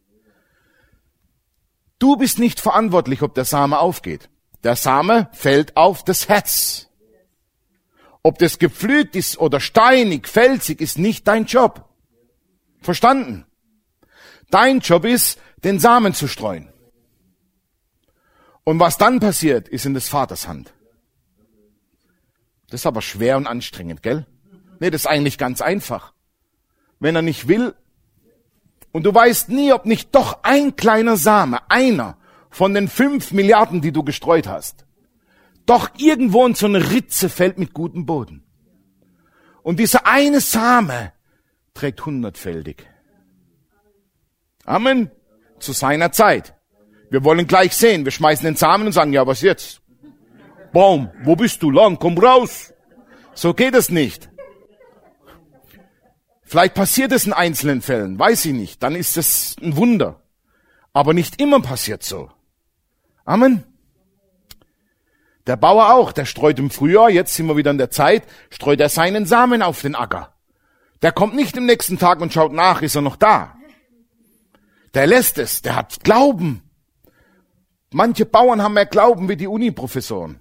Du bist nicht verantwortlich, ob der Same aufgeht. Der Same fällt auf das Herz. Ob das gepflügt ist oder steinig, felsig, ist nicht dein Job. Verstanden? Dein Job ist, den Samen zu streuen. Und was dann passiert, ist in des Vaters Hand. Das ist aber schwer und anstrengend, gell? Nee, das ist eigentlich ganz einfach. Wenn er nicht will, und du weißt nie, ob nicht doch ein kleiner Same, einer von den fünf Milliarden, die du gestreut hast, doch irgendwo in so eine Ritze fällt mit gutem Boden. Und dieser eine Same trägt hundertfältig. Amen. Zu seiner Zeit. Wir wollen gleich sehen. Wir schmeißen den Samen und sagen, ja, was jetzt? Baum, wo bist du? Lang, komm raus. So geht es nicht. Vielleicht passiert es in einzelnen Fällen, weiß ich nicht. Dann ist es ein Wunder. Aber nicht immer passiert so. Amen. Der Bauer auch, der streut im Frühjahr, jetzt sind wir wieder in der Zeit, streut er seinen Samen auf den Acker. Der kommt nicht am nächsten Tag und schaut nach, ist er noch da. Der lässt es, der hat Glauben. Manche Bauern haben mehr Glauben wie die Uni-Professoren.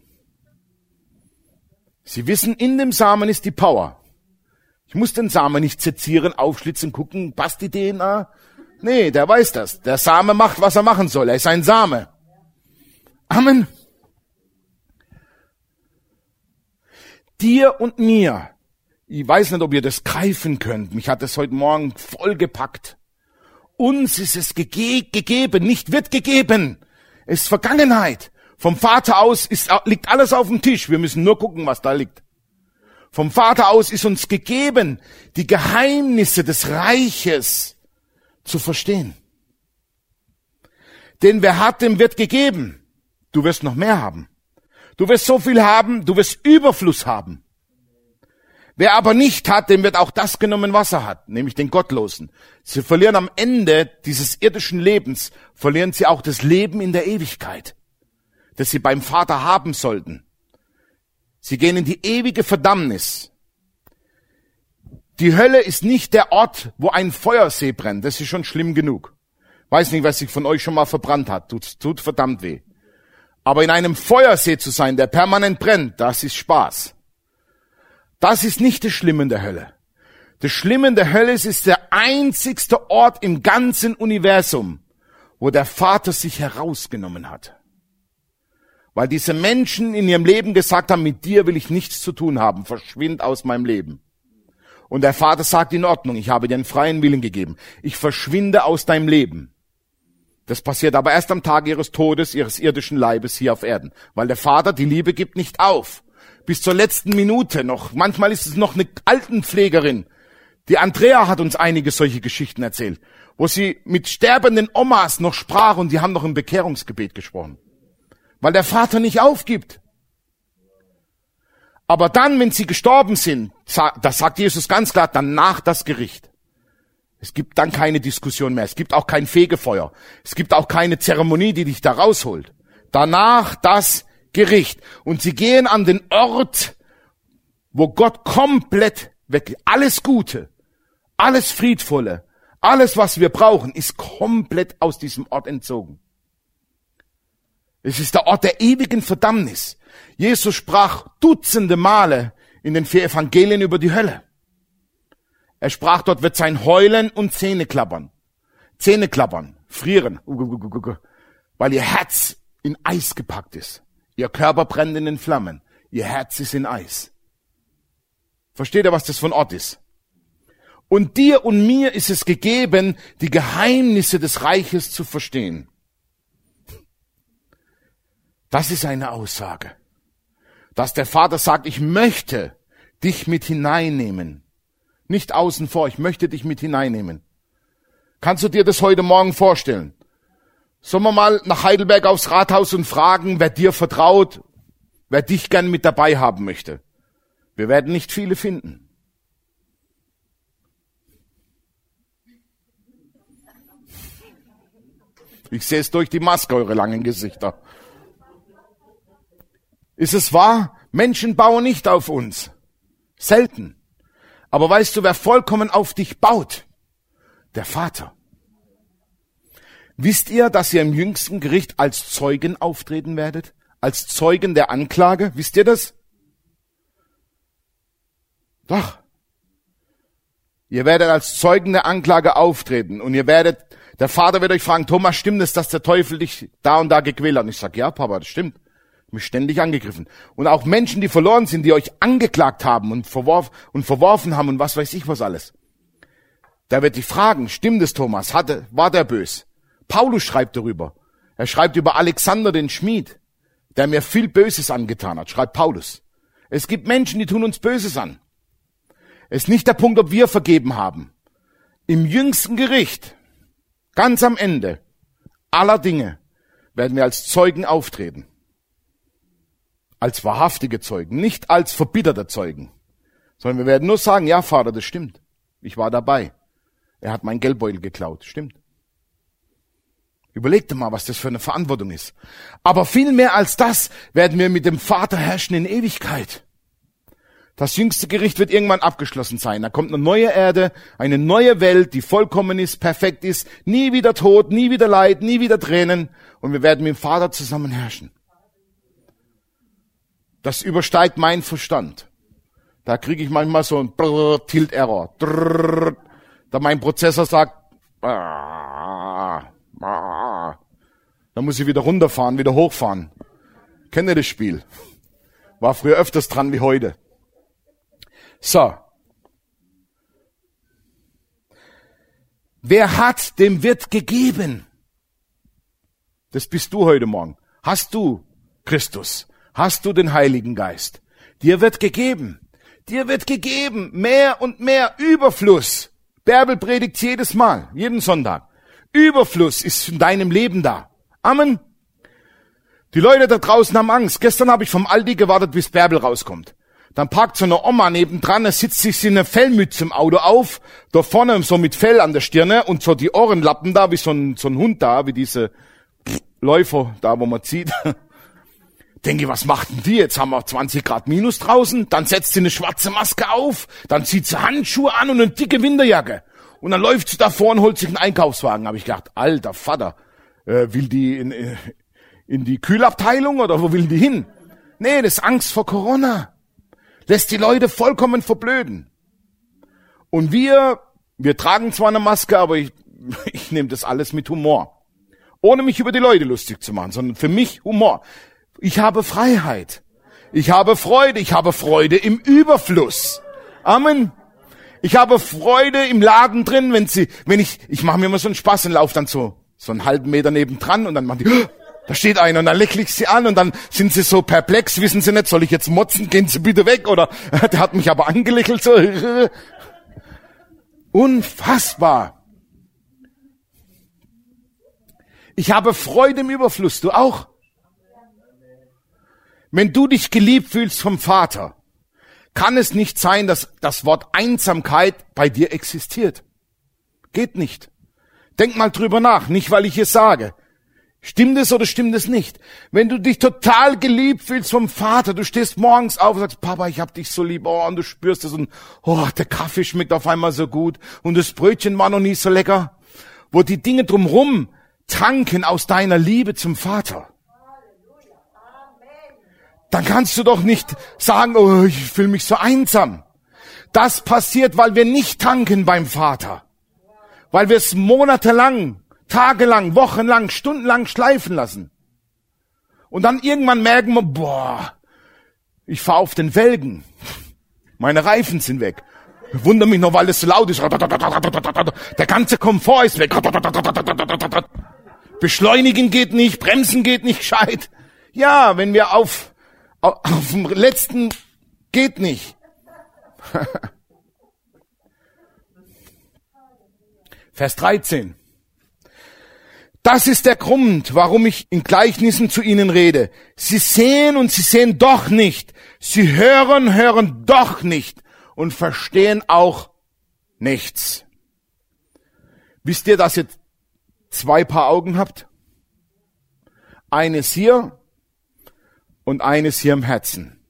Sie wissen, in dem Samen ist die Power. Ich muss den Samen nicht sezieren, aufschlitzen, gucken, passt die D N A? Nee, der weiß das. Der Same macht, was er machen soll. Er ist ein Same. Amen. Dir und mir, ich weiß nicht, ob ihr das greifen könnt, mich hat das heute Morgen vollgepackt. Uns ist es gege- gegeben, nicht wird gegeben. Es ist Vergangenheit. Vom Vater aus ist, liegt alles auf dem Tisch. Wir müssen nur gucken, was da liegt. Vom Vater aus ist uns gegeben, die Geheimnisse des Reiches zu verstehen. Denn wer hat, dem wird gegeben. Du wirst noch mehr haben. Du wirst so viel haben, du wirst Überfluss haben. Wer aber nicht hat, dem wird auch das genommen, was er hat, nämlich den Gottlosen. Sie verlieren am Ende dieses irdischen Lebens, verlieren sie auch das Leben in der Ewigkeit, das sie beim Vater haben sollten. Sie gehen in die ewige Verdammnis. Die Hölle ist nicht der Ort, wo ein Feuersee brennt. Das ist schon schlimm genug. Weiß nicht, was sich von euch schon mal verbrannt hat. Tut, tut verdammt weh. Aber in einem Feuersee zu sein, der permanent brennt, das ist Spaß. Das ist nicht das Schlimme in der Hölle. Das Schlimme in der Hölle ist, ist der einzigste Ort im ganzen Universum, wo der Vater sich herausgenommen hat. Weil diese Menschen in ihrem Leben gesagt haben, mit dir will ich nichts zu tun haben, verschwind aus meinem Leben. Und der Vater sagt, in Ordnung, ich habe dir einen freien Willen gegeben. Ich verschwinde aus deinem Leben. Das passiert aber erst am Tag ihres Todes, ihres irdischen Leibes hier auf Erden. Weil der Vater die Liebe gibt nicht auf. Bis zur letzten Minute noch. Manchmal ist es noch eine Altenpflegerin. Die Andrea hat uns einige solche Geschichten erzählt. wo sie mit sterbenden Omas noch sprach und die haben noch ein Bekehrungsgebet gesprochen. Weil der Vater nicht aufgibt. Aber dann, wenn sie gestorben sind, das sagt Jesus ganz klar, danach das Gericht. Es gibt dann keine Diskussion mehr. Es gibt auch kein Fegefeuer. Es gibt auch keine Zeremonie, die dich da rausholt. Danach das Gericht. Und sie gehen an den Ort, wo Gott komplett weg, alles Gute, alles Friedvolle, alles, was wir brauchen, ist komplett aus diesem Ort entzogen. Es ist der Ort der ewigen Verdammnis. Jesus sprach dutzende Male in den vier Evangelien über die Hölle. Er sprach, dort wird sein Heulen und Zähneklappern. Zähneklappern, frieren, weil ihr Herz in Eis gepackt ist. Ihr Körper brennt in den Flammen. Ihr Herz ist in Eis. Versteht ihr, was das für ein Ort ist? Und dir und mir ist es gegeben, die Geheimnisse des Reiches zu verstehen. Das ist eine Aussage. Dass der Vater sagt, ich möchte dich mit hineinnehmen. Nicht außen vor, ich möchte dich mit hineinnehmen. Kannst du dir das heute Morgen vorstellen? Sollen wir mal nach Heidelberg aufs Rathaus und fragen, wer dir vertraut, wer dich gern mit dabei haben möchte? Wir werden nicht viele finden. Ich sehe es durch die Maske, eure langen Gesichter. Ist es wahr? Menschen bauen nicht auf uns. Selten. Aber weißt du, wer vollkommen auf dich baut? Der Vater. Wisst ihr, dass ihr im jüngsten Gericht als Zeugen auftreten werdet? Als Zeugen der Anklage? Wisst ihr das? Doch. Ihr werdet als Zeugen der Anklage auftreten und ihr werdet, der Vater wird euch fragen, Thomas, stimmt es, dass der Teufel dich da und da gequält hat? Und ich sage, ja, Papa, das stimmt. Mich ständig angegriffen. Und auch Menschen, die verloren sind, die euch angeklagt haben und, verworf, und verworfen haben und was weiß ich was alles. Da wird die fragen, stimmt es, Thomas? Hatte, war der bös? Paulus schreibt darüber. Er schreibt über Alexander den Schmied, der mir viel Böses angetan hat, schreibt Paulus. Es gibt Menschen, die tun uns Böses an. Es ist nicht der Punkt, ob wir vergeben haben. Im jüngsten Gericht, ganz am Ende aller Dinge, werden wir als Zeugen auftreten. Als wahrhaftige Zeugen, nicht als verbitterte Zeugen. Sondern wir werden nur sagen, ja Vater, das stimmt. Ich war dabei. Er hat meinen Geldbeutel geklaut. Stimmt. Überleg dir mal, was das für eine Verantwortung ist. Aber viel mehr als das werden wir mit dem Vater herrschen in Ewigkeit. Das jüngste Gericht wird irgendwann abgeschlossen sein. Da kommt eine neue Erde, eine neue Welt, die vollkommen ist, perfekt ist. Nie wieder Tod, nie wieder Leid, nie wieder Tränen. Und wir werden mit dem Vater zusammen herrschen. Das übersteigt meinen Verstand. Da kriege ich manchmal so ein Brrr, Tilt-Error. Drrr, da mein Prozessor sagt, ah, ah, da muss ich wieder runterfahren, wieder hochfahren. Kennt ihr das Spiel? War früher öfters dran wie heute. So. Wer hat, dem wird gegeben. Das bist du heute Morgen. Hast du Christus? Hast du den Heiligen Geist? Dir wird gegeben. Dir wird gegeben. Mehr und mehr Überfluss. Bärbel predigt jedes Mal, jeden Sonntag. Überfluss ist in deinem Leben da. Amen. Die Leute da draußen haben Angst. Gestern habe ich vom Aldi gewartet, bis Bärbel rauskommt. Dann parkt so eine Oma nebendran, da sitzt sich eine Fellmütze im Auto auf, da vorne so mit Fell an der Stirne und so die Ohrenlappen da, wie so ein, so ein Hund da, wie diese Läufer da, wo man zieht. Denke, was macht denn die? Jetzt haben wir zwanzig Grad minus draußen, dann setzt sie eine schwarze Maske auf, dann zieht sie Handschuhe an und eine dicke Winterjacke. Und dann läuft sie davor und holt sich einen Einkaufswagen. Habe ich gedacht, alter Vater, äh, will die in, in die Kühlabteilung oder wo will die hin? Nee, das ist Angst vor Corona. Lässt die Leute vollkommen verblöden. Und wir, wir tragen zwar eine Maske, aber ich, ich nehme das alles mit Humor. Ohne mich über die Leute lustig zu machen, sondern für mich Humor. Ich habe Freiheit. Ich habe Freude. Ich habe Freude im Überfluss. Amen. Ich habe Freude im Laden drin, wenn sie, wenn ich, ich mache mir immer so einen Spaß und laufe dann so, so einen halben Meter nebendran und dann machen die, da steht einer und dann lächle ich sie an und dann sind sie so perplex, wissen sie nicht, soll ich jetzt motzen, gehen sie bitte weg oder, der hat mich aber angelächelt so. Unfassbar. Ich habe Freude im Überfluss, du auch? Wenn du dich geliebt fühlst vom Vater, kann es nicht sein, dass das Wort Einsamkeit bei dir existiert. Geht nicht. Denk mal drüber nach, nicht weil ich es sage. Stimmt es oder stimmt es nicht? Wenn du dich total geliebt fühlst vom Vater, du stehst morgens auf und sagst, Papa, ich hab dich so lieb, oh, und du spürst es und, oh, der Kaffee schmeckt auf einmal so gut und das Brötchen war noch nie so lecker, wo die Dinge drumherum tanken aus deiner Liebe zum Vater. Dann kannst du doch nicht sagen, oh, ich fühle mich so einsam. Das passiert, weil wir nicht tanken beim Vater. Weil wir es monatelang, tagelang, wochenlang, stundenlang schleifen lassen. Und dann irgendwann merken wir, boah, ich fahre auf den Felgen. Meine Reifen sind weg. Ich wundere mich noch, weil es so laut ist. Der ganze Komfort ist weg. Beschleunigen geht nicht, bremsen geht nicht gescheit. Ja, wenn wir auf, auf, auf dem letzten geht nicht. Vers dreizehn. Das ist der Grund, warum ich in Gleichnissen zu ihnen rede. Sie sehen und sie sehen doch nicht. Sie hören, hören doch nicht und verstehen auch nichts. Wisst ihr, dass ihr zwei Paar Augen habt? Eines hier und eines hier im Herzen.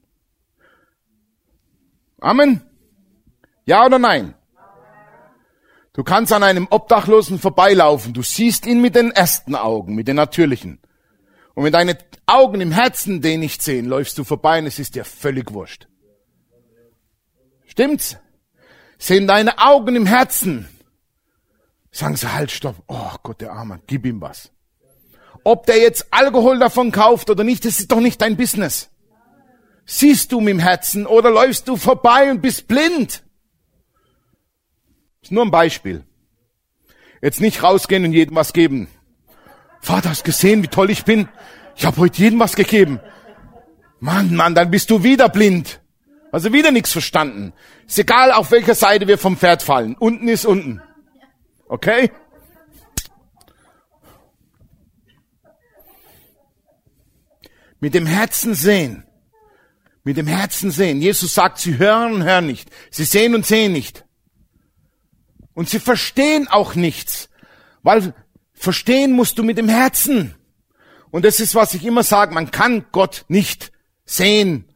Amen? Ja oder nein? Du kannst an einem Obdachlosen vorbeilaufen. Du siehst ihn mit den ersten Augen, mit den natürlichen. Und wenn deine Augen im Herzen den nicht sehen, läufst du vorbei und es ist dir völlig wurscht. Stimmt's? Sehen deine Augen im Herzen, sagen sie, halt, stopp. Oh Gott, der Arme, gib ihm was. Ob der jetzt Alkohol davon kauft oder nicht, das ist doch nicht dein Business. Siehst du mit dem Herzen oder läufst du vorbei und bist blind? Ist nur ein Beispiel. Jetzt nicht rausgehen und jedem was geben. Vater, hast gesehen, wie toll ich bin? Ich habe heute jedem was gegeben. Mann, Mann, dann bist du wieder blind. Also wieder nichts verstanden. Ist egal, auf welcher Seite wir vom Pferd fallen. Unten ist unten. Okay? Mit dem Herzen sehen. Mit dem Herzen sehen. Jesus sagt, sie hören und hören nicht. Sie sehen und sehen nicht. Und sie verstehen auch nichts, weil verstehen musst du mit dem Herzen. Und das ist, was ich immer sage, man kann Gott nicht sehen.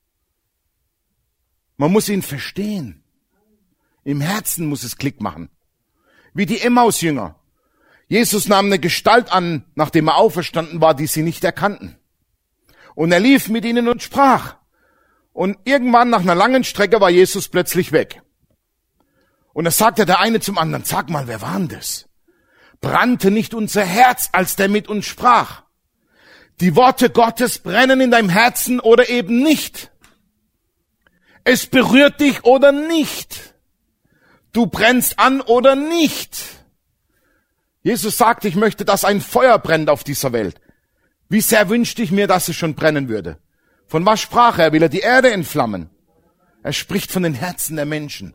Man muss ihn verstehen. Im Herzen muss es Klick machen. Wie die Emmaus-Jünger. Jesus nahm eine Gestalt an, nachdem er auferstanden war, die sie nicht erkannten. Und er lief mit ihnen und sprach. Und irgendwann nach einer langen Strecke war Jesus plötzlich weg. Und da sagte der eine zum anderen, sag mal, wer war denn das? Brannte nicht unser Herz, als der mit uns sprach? Die Worte Gottes brennen in deinem Herzen oder eben nicht. Es berührt dich oder nicht. Du brennst an oder nicht. Jesus sagt, ich möchte, dass ein Feuer brennt auf dieser Welt. Wie sehr wünschte ich mir, dass es schon brennen würde. Von was sprach er? Will er die Erde entflammen? Er spricht von den Herzen der Menschen.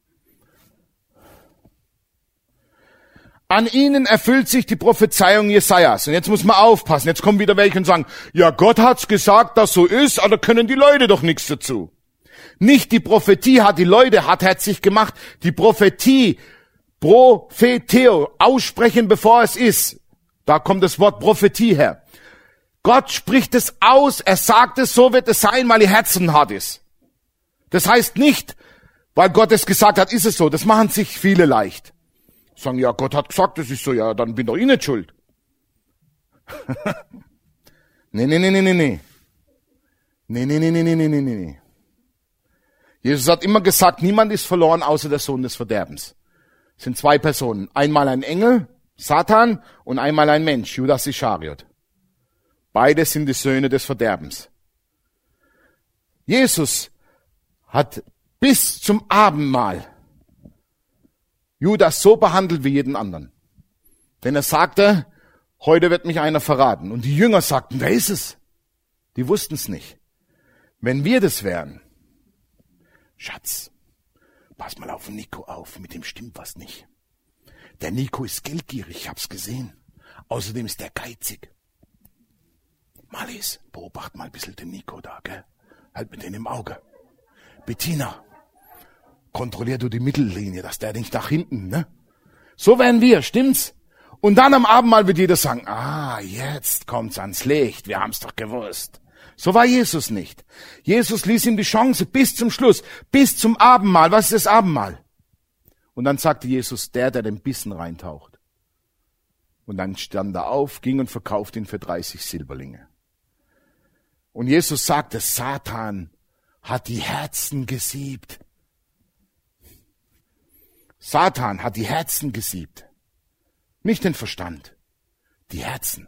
An ihnen erfüllt sich die Prophezeiung Jesajas. Und jetzt muss man aufpassen. Jetzt kommen wieder welche und sagen, ja, Gott hat's gesagt, dass so ist, aber können die Leute doch nichts dazu. Nicht die Prophetie hat die Leute hartherzig gemacht. Die Prophetie, Propheteo, aussprechen, bevor es ist. Da kommt das Wort Prophetie her. Gott spricht es aus, er sagt es, so wird es sein, weil ihr Herzen hart ist. Das heißt nicht, weil Gott es gesagt hat, ist es so. Das machen sich viele leicht. Sagen, ja, Gott hat gesagt, das ist so, ja, dann bin doch ich nicht schuld. nee, nee, nee, nee, nee, nee. Nee, nee, nee, nee, nee, nee, nee, nee. Jesus hat immer gesagt, niemand ist verloren, außer der Sohn des Verderbens. Es sind zwei Personen. Einmal ein Engel, Satan, und einmal ein Mensch, Judas Ischariot. Beide sind die Söhne des Verderbens. Jesus hat bis zum Abendmahl Judas so behandelt wie jeden anderen. Denn er sagte, heute wird mich einer verraten. Und die Jünger sagten, wer ist es? Die wussten es nicht. Wenn wir das wären, Schatz, pass mal auf den Nico auf, mit dem stimmt was nicht. Der Nico ist geldgierig, ich hab's gesehen. Außerdem ist der geizig. Marlies, beobacht mal ein bisschen den Nico da, gell? Halt mit denen im Auge. Bettina, kontrollier du die Mittellinie, dass der nicht nach hinten, ne? So wären wir, stimmt's? Und dann am Abendmahl wird jeder sagen, ah, jetzt kommt's ans Licht, wir haben's doch gewusst. So war Jesus nicht. Jesus ließ ihm die Chance bis zum Schluss, bis zum Abendmahl. Was ist das Abendmahl? Und dann sagte Jesus, der, der den Bissen reintaucht. Und dann stand er auf, ging und verkaufte ihn für dreißig Silberlinge. Und Jesus sagte, Satan hat die Herzen gesiebt. Satan hat die Herzen gesiebt. Nicht den Verstand, die Herzen.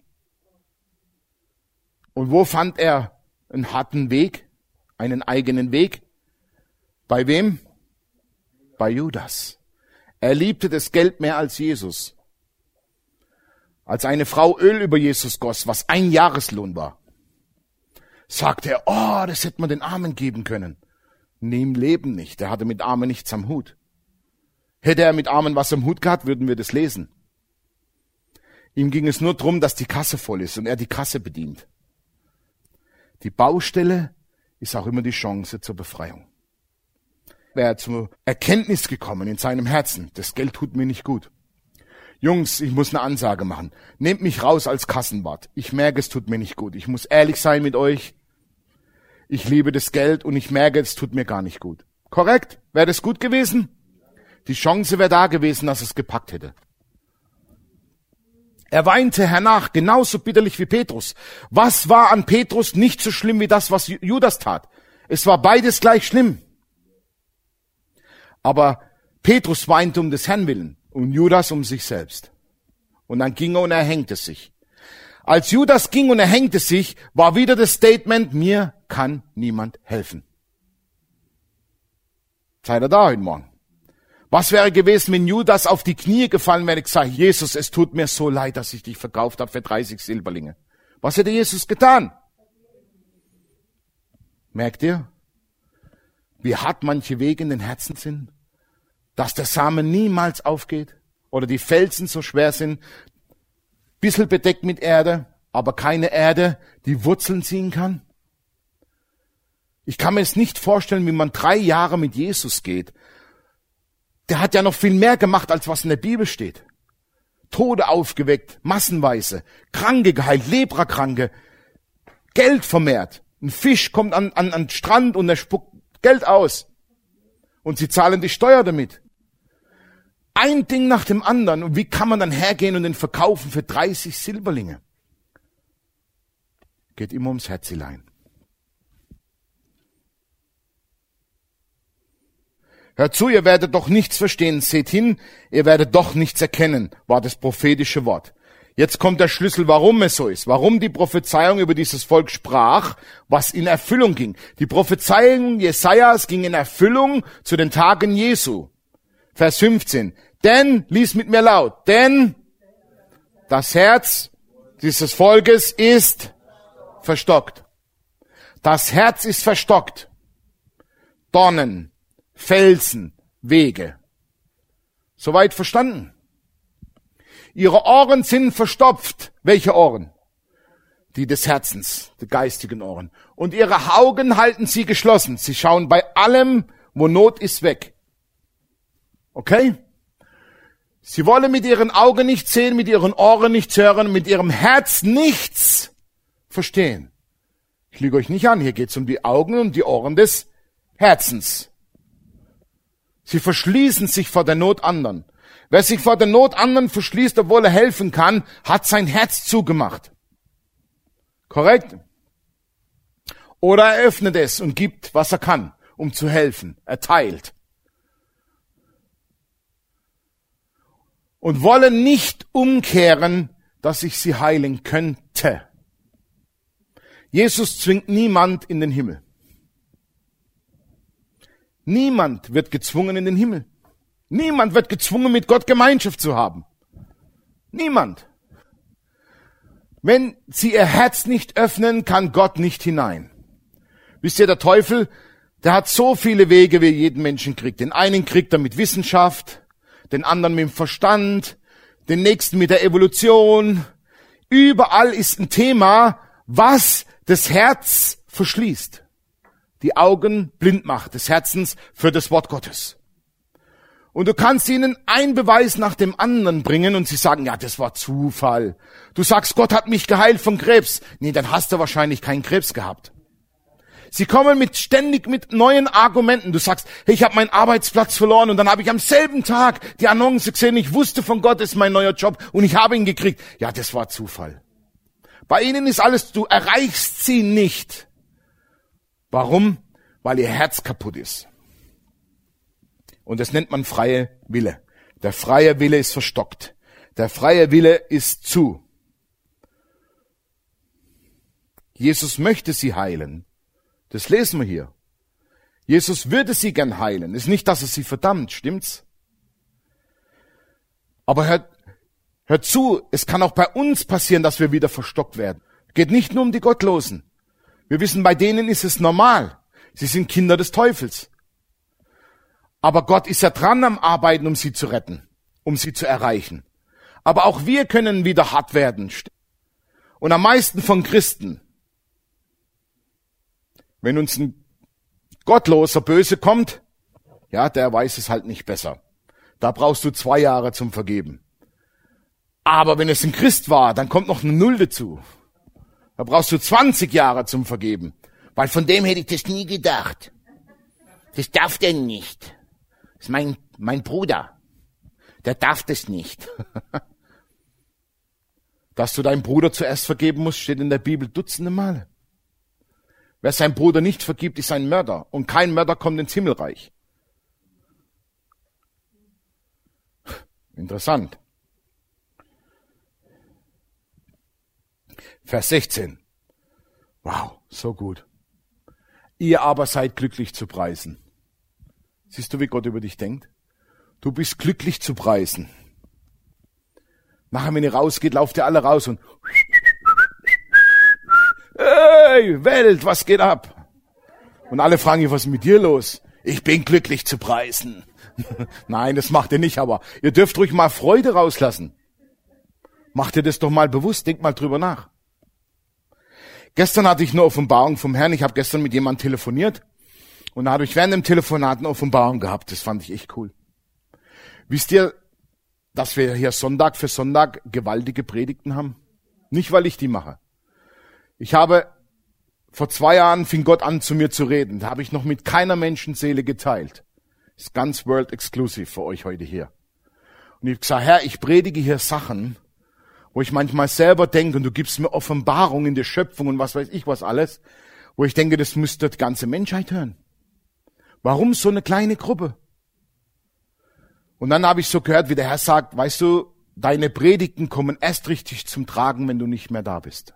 Und wo fand er einen harten Weg, einen eigenen Weg? Bei wem? Bei Judas. Er liebte das Geld mehr als Jesus. Als eine Frau Öl über Jesus goss, was ein Jahreslohn war, sagte er, oh, das hätte man den Armen geben können. Nee, im Leben nicht. Er hatte mit Armen nichts am Hut. Hätte er mit Armen was am Hut gehabt, würden wir das lesen. Ihm ging es nur darum, dass die Kasse voll ist und er die Kasse bedient. Die Baustelle ist auch immer die Chance zur Befreiung. Wäre zur Erkenntnis gekommen in seinem Herzen, das Geld tut mir nicht gut. Jungs, ich muss eine Ansage machen. Nehmt mich raus als Kassenwart. Ich merke, es tut mir nicht gut. Ich muss ehrlich sein mit euch. Ich liebe das Geld und ich merke, es tut mir gar nicht gut. Korrekt? Wäre das gut gewesen? Die Chance wäre da gewesen, dass es gepackt hätte. Er weinte hernach, genauso bitterlich wie Petrus. Was war an Petrus nicht so schlimm wie das, was Judas tat? Es war beides gleich schlimm. Aber Petrus weinte um des Herrn willen und Judas um sich selbst. Und dann ging er und er hängte sich. Als Judas ging und er hängte sich, war wieder das Statement, mir kann niemand helfen. Seid ihr da heute Morgen? Was wäre gewesen, wenn Judas auf die Knie gefallen wäre und gesagt, Jesus, es tut mir so leid, dass ich dich verkauft habe für dreißig Silberlinge. Was hätte Jesus getan? Merkt ihr, wie hart manche Wege in den Herzen sind? Dass der Samen niemals aufgeht oder die Felsen so schwer sind, bisschen bedeckt mit Erde, aber keine Erde, die Wurzeln ziehen kann. Ich kann mir es nicht vorstellen, wie man drei Jahre mit Jesus geht. Der hat ja noch viel mehr gemacht, als was in der Bibel steht. Tode aufgeweckt, massenweise, Kranke geheilt, Leprakranke, Geld vermehrt. Ein Fisch kommt an, an, an den Strand und er spuckt Geld aus. Und sie zahlen die Steuer damit. Ein Ding nach dem anderen. Und wie kann man dann hergehen und den verkaufen für dreißig Silberlinge? Geht immer ums Herzilein. Hört zu, ihr werdet doch nichts verstehen. Seht hin, ihr werdet doch nichts erkennen, war das prophetische Wort. Jetzt kommt der Schlüssel, warum es so ist. Warum die Prophezeiung über dieses Volk sprach, was in Erfüllung ging. Die Prophezeiung Jesajas ging in Erfüllung zu den Tagen Jesu. Vers fünfzehn. Denn, lies mit mir laut, denn das Herz dieses Volkes ist verstockt. Das Herz ist verstockt. Dornen, Felsen, Wege. Soweit verstanden? Ihre Ohren sind verstopft. Welche Ohren? Die des Herzens, die geistigen Ohren. Und ihre Augen halten sie geschlossen. Sie schauen bei allem, wo Not ist, weg. Okay? Sie wollen mit ihren Augen nichts sehen, mit ihren Ohren nichts hören, mit ihrem Herz nichts verstehen. Ich lüge euch nicht an, hier geht es um die Augen und die Ohren des Herzens. Sie verschließen sich vor der Not anderen. Wer sich vor der Not anderen verschließt, obwohl er helfen kann, hat sein Herz zugemacht. Korrekt? Oder er öffnet es und gibt, was er kann, um zu helfen. Er teilt. Und wollen nicht umkehren, dass ich sie heilen könnte. Jesus zwingt niemand in den Himmel. Niemand wird gezwungen in den Himmel. Niemand wird gezwungen, mit Gott Gemeinschaft zu haben. Niemand. Wenn sie ihr Herz nicht öffnen, kann Gott nicht hinein. Wisst ihr, der Teufel, der hat so viele Wege, wie er jeden Menschen kriegt. Den einen kriegt er mit Wissenschaft, den anderen mit dem Verstand, den nächsten mit der Evolution, Überall ist ein Thema, was das Herz verschließt. Die Augen blind macht, des Herzens für das Wort Gottes. Und du kannst ihnen einen Beweis nach dem anderen bringen und sie sagen, ja, das war Zufall. Du sagst, Gott hat mich geheilt von Krebs. Nee, dann hast du wahrscheinlich keinen Krebs gehabt. Sie kommen mit ständig mit neuen Argumenten. Du sagst, hey, ich habe meinen Arbeitsplatz verloren und dann habe ich am selben Tag die Annonce gesehen. Ich wusste von Gott, ist mein neuer Job und ich habe ihn gekriegt. Ja, das war Zufall. Bei ihnen ist alles, du erreichst sie nicht. Warum? Weil ihr Herz kaputt ist. Und das nennt man freie Wille. Der freie Wille ist verstockt. Der freie Wille ist zu. Jesus möchte sie heilen. Das lesen wir hier. Jesus würde sie gern heilen. Ist nicht, dass er sie verdammt, stimmt's? Aber hört, hört zu, es kann auch bei uns passieren, dass wir wieder verstockt werden. Geht nicht nur um die Gottlosen. Wir wissen, bei denen ist es normal. Sie sind Kinder des Teufels. Aber Gott ist ja dran am Arbeiten, um sie zu retten, um sie zu erreichen. Aber auch wir können wieder hart werden. Und am meisten von Christen. Wenn uns ein gottloser Böse kommt, ja, der weiß es halt nicht besser. Da brauchst du zwei Jahre zum Vergeben. Aber wenn es ein Christ war, dann kommt noch eine Null dazu. Da brauchst du zwanzig Jahre zum Vergeben. Weil von dem hätte ich das nie gedacht. Das darf der nicht. Das ist mein, mein Bruder. Der darf das nicht. Dass du deinem Bruder zuerst vergeben musst, steht in der Bibel dutzende Male. Wer seinem Bruder nicht vergibt, ist ein Mörder. Und kein Mörder kommt ins Himmelreich. Interessant. Vers sechzehn. Wow, so gut. Ihr aber seid glücklich zu preisen. Siehst du, wie Gott über dich denkt? Du bist glücklich zu preisen. Nachher, wenn ihr rausgeht, lauft ihr alle raus und hey, Welt, was geht ab? Und alle fragen ihr, was ist mit dir los? Ich bin glücklich zu preisen. Nein, das macht ihr nicht, aber ihr dürft ruhig mal Freude rauslassen. Macht ihr das doch mal bewusst, denkt mal drüber nach. Gestern hatte ich eine Offenbarung vom Herrn. Ich habe gestern mit jemandem telefoniert und da habe ich während dem Telefonat eine Offenbarung gehabt. Das fand ich echt cool. Wisst ihr, dass wir hier Sonntag für Sonntag gewaltige Predigten haben? Nicht, weil ich die mache. Ich habe, vor zwei Jahren fing Gott an, zu mir zu reden. Da habe ich noch mit keiner Menschenseele geteilt. Ist ganz world exclusive für euch heute hier. Und ich habe gesagt, Herr, ich predige hier Sachen, wo ich manchmal selber denke, und du gibst mir Offenbarung in der Schöpfung und was weiß ich was alles, wo ich denke, das müsste die ganze Menschheit hören. Warum so eine kleine Gruppe? Und dann habe ich so gehört, wie der Herr sagt, weißt du, deine Predigten kommen erst richtig zum Tragen, wenn du nicht mehr da bist.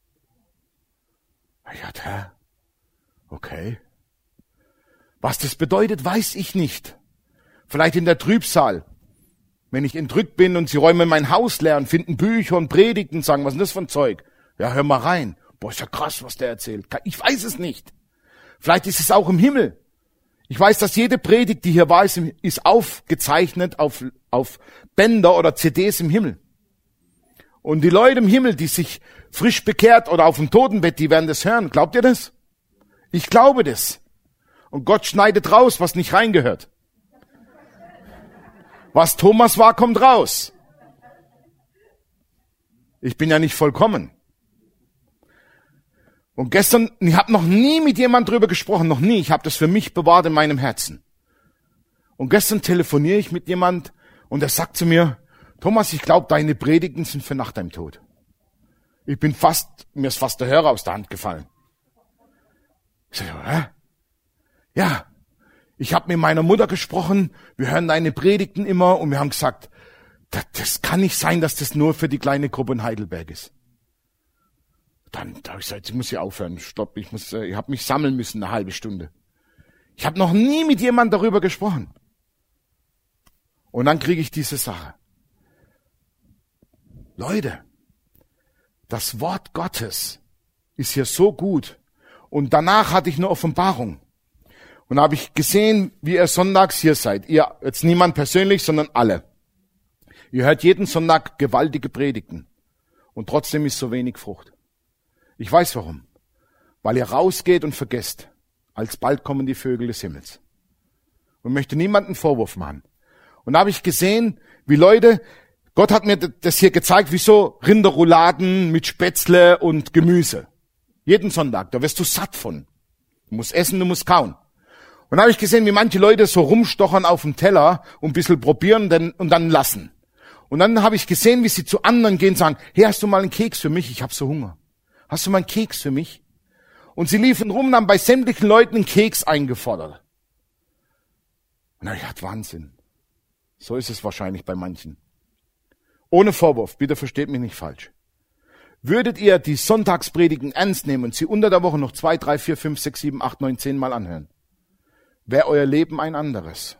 Ich dachte, hä? Okay. Was das bedeutet, weiß ich nicht. Vielleicht in der Trübsal. Wenn ich entrückt bin und sie räumen mein Haus leer und finden Bücher und Predigten und sagen, was ist das für ein Zeug? Ja, hör mal rein. Boah, ist ja krass, was der erzählt. Ich weiß es nicht. Vielleicht ist es auch im Himmel. Ich weiß, dass jede Predigt, die hier war, ist, ist aufgezeichnet auf, auf Bänder oder C Ds im Himmel. Und die Leute im Himmel, die sich frisch bekehrt oder auf dem Totenbett, die werden das hören. Glaubt ihr das? Ich glaube das. Und Gott schneidet raus, was nicht reingehört. Was Thomas war, kommt raus. Ich bin ja nicht vollkommen. Und gestern, ich habe noch nie mit jemand drüber gesprochen, noch nie. Ich habe das für mich bewahrt in meinem Herzen. Und gestern telefoniere ich mit jemand und er sagt zu mir, Thomas, ich glaube, deine Predigten sind für nach deinem Tod. Ich bin fast, mir ist fast der Hörer aus der Hand gefallen. Ich sage, hä? Ja, ich habe mit meiner Mutter gesprochen, wir hören deine Predigten immer und wir haben gesagt, das, das kann nicht sein, dass das nur für die kleine Gruppe in Heidelberg ist. Dann da habe ich gesagt, ich muss hier aufhören, stopp, ich muss, ich habe mich sammeln müssen, eine halbe Stunde. Ich habe noch nie mit jemandem darüber gesprochen. Und dann kriege ich diese Sache. Leute, das Wort Gottes ist hier so gut. Und danach hatte ich eine Offenbarung. Und da habe ich gesehen, wie ihr sonntags hier seid. Ihr, jetzt niemand persönlich, sondern alle. Ihr hört jeden Sonntag gewaltige Predigten. Und trotzdem ist so wenig Frucht. Ich weiß warum. Weil ihr rausgeht und vergesst, alsbald kommen die Vögel des Himmels. Und möchte niemanden Vorwurf machen. Und da habe ich gesehen, wie Leute, Gott hat mir das hier gezeigt, wie so Rinderrouladen mit Spätzle und Gemüse. Jeden Sonntag, da wirst du satt von. Du musst essen, du musst kauen. Und da habe ich gesehen, wie manche Leute so rumstochern auf dem Teller und ein bisschen probieren und dann lassen. Und dann habe ich gesehen, wie sie zu anderen gehen und sagen, hey, hast du mal einen Keks für mich? Ich habe so Hunger. Hast du mal einen Keks für mich? Und sie liefen rum und haben bei sämtlichen Leuten einen Keks eingefordert. Und da habe ich gedacht, Wahnsinn. So ist es wahrscheinlich bei manchen. Ohne Vorwurf, bitte versteht mich nicht falsch. Würdet ihr die Sonntagspredigen ernst nehmen und sie unter der Woche noch zwei, drei, vier, fünf, sechs, sieben, acht, neun, zehn Mal anhören, wäre euer Leben ein anderes.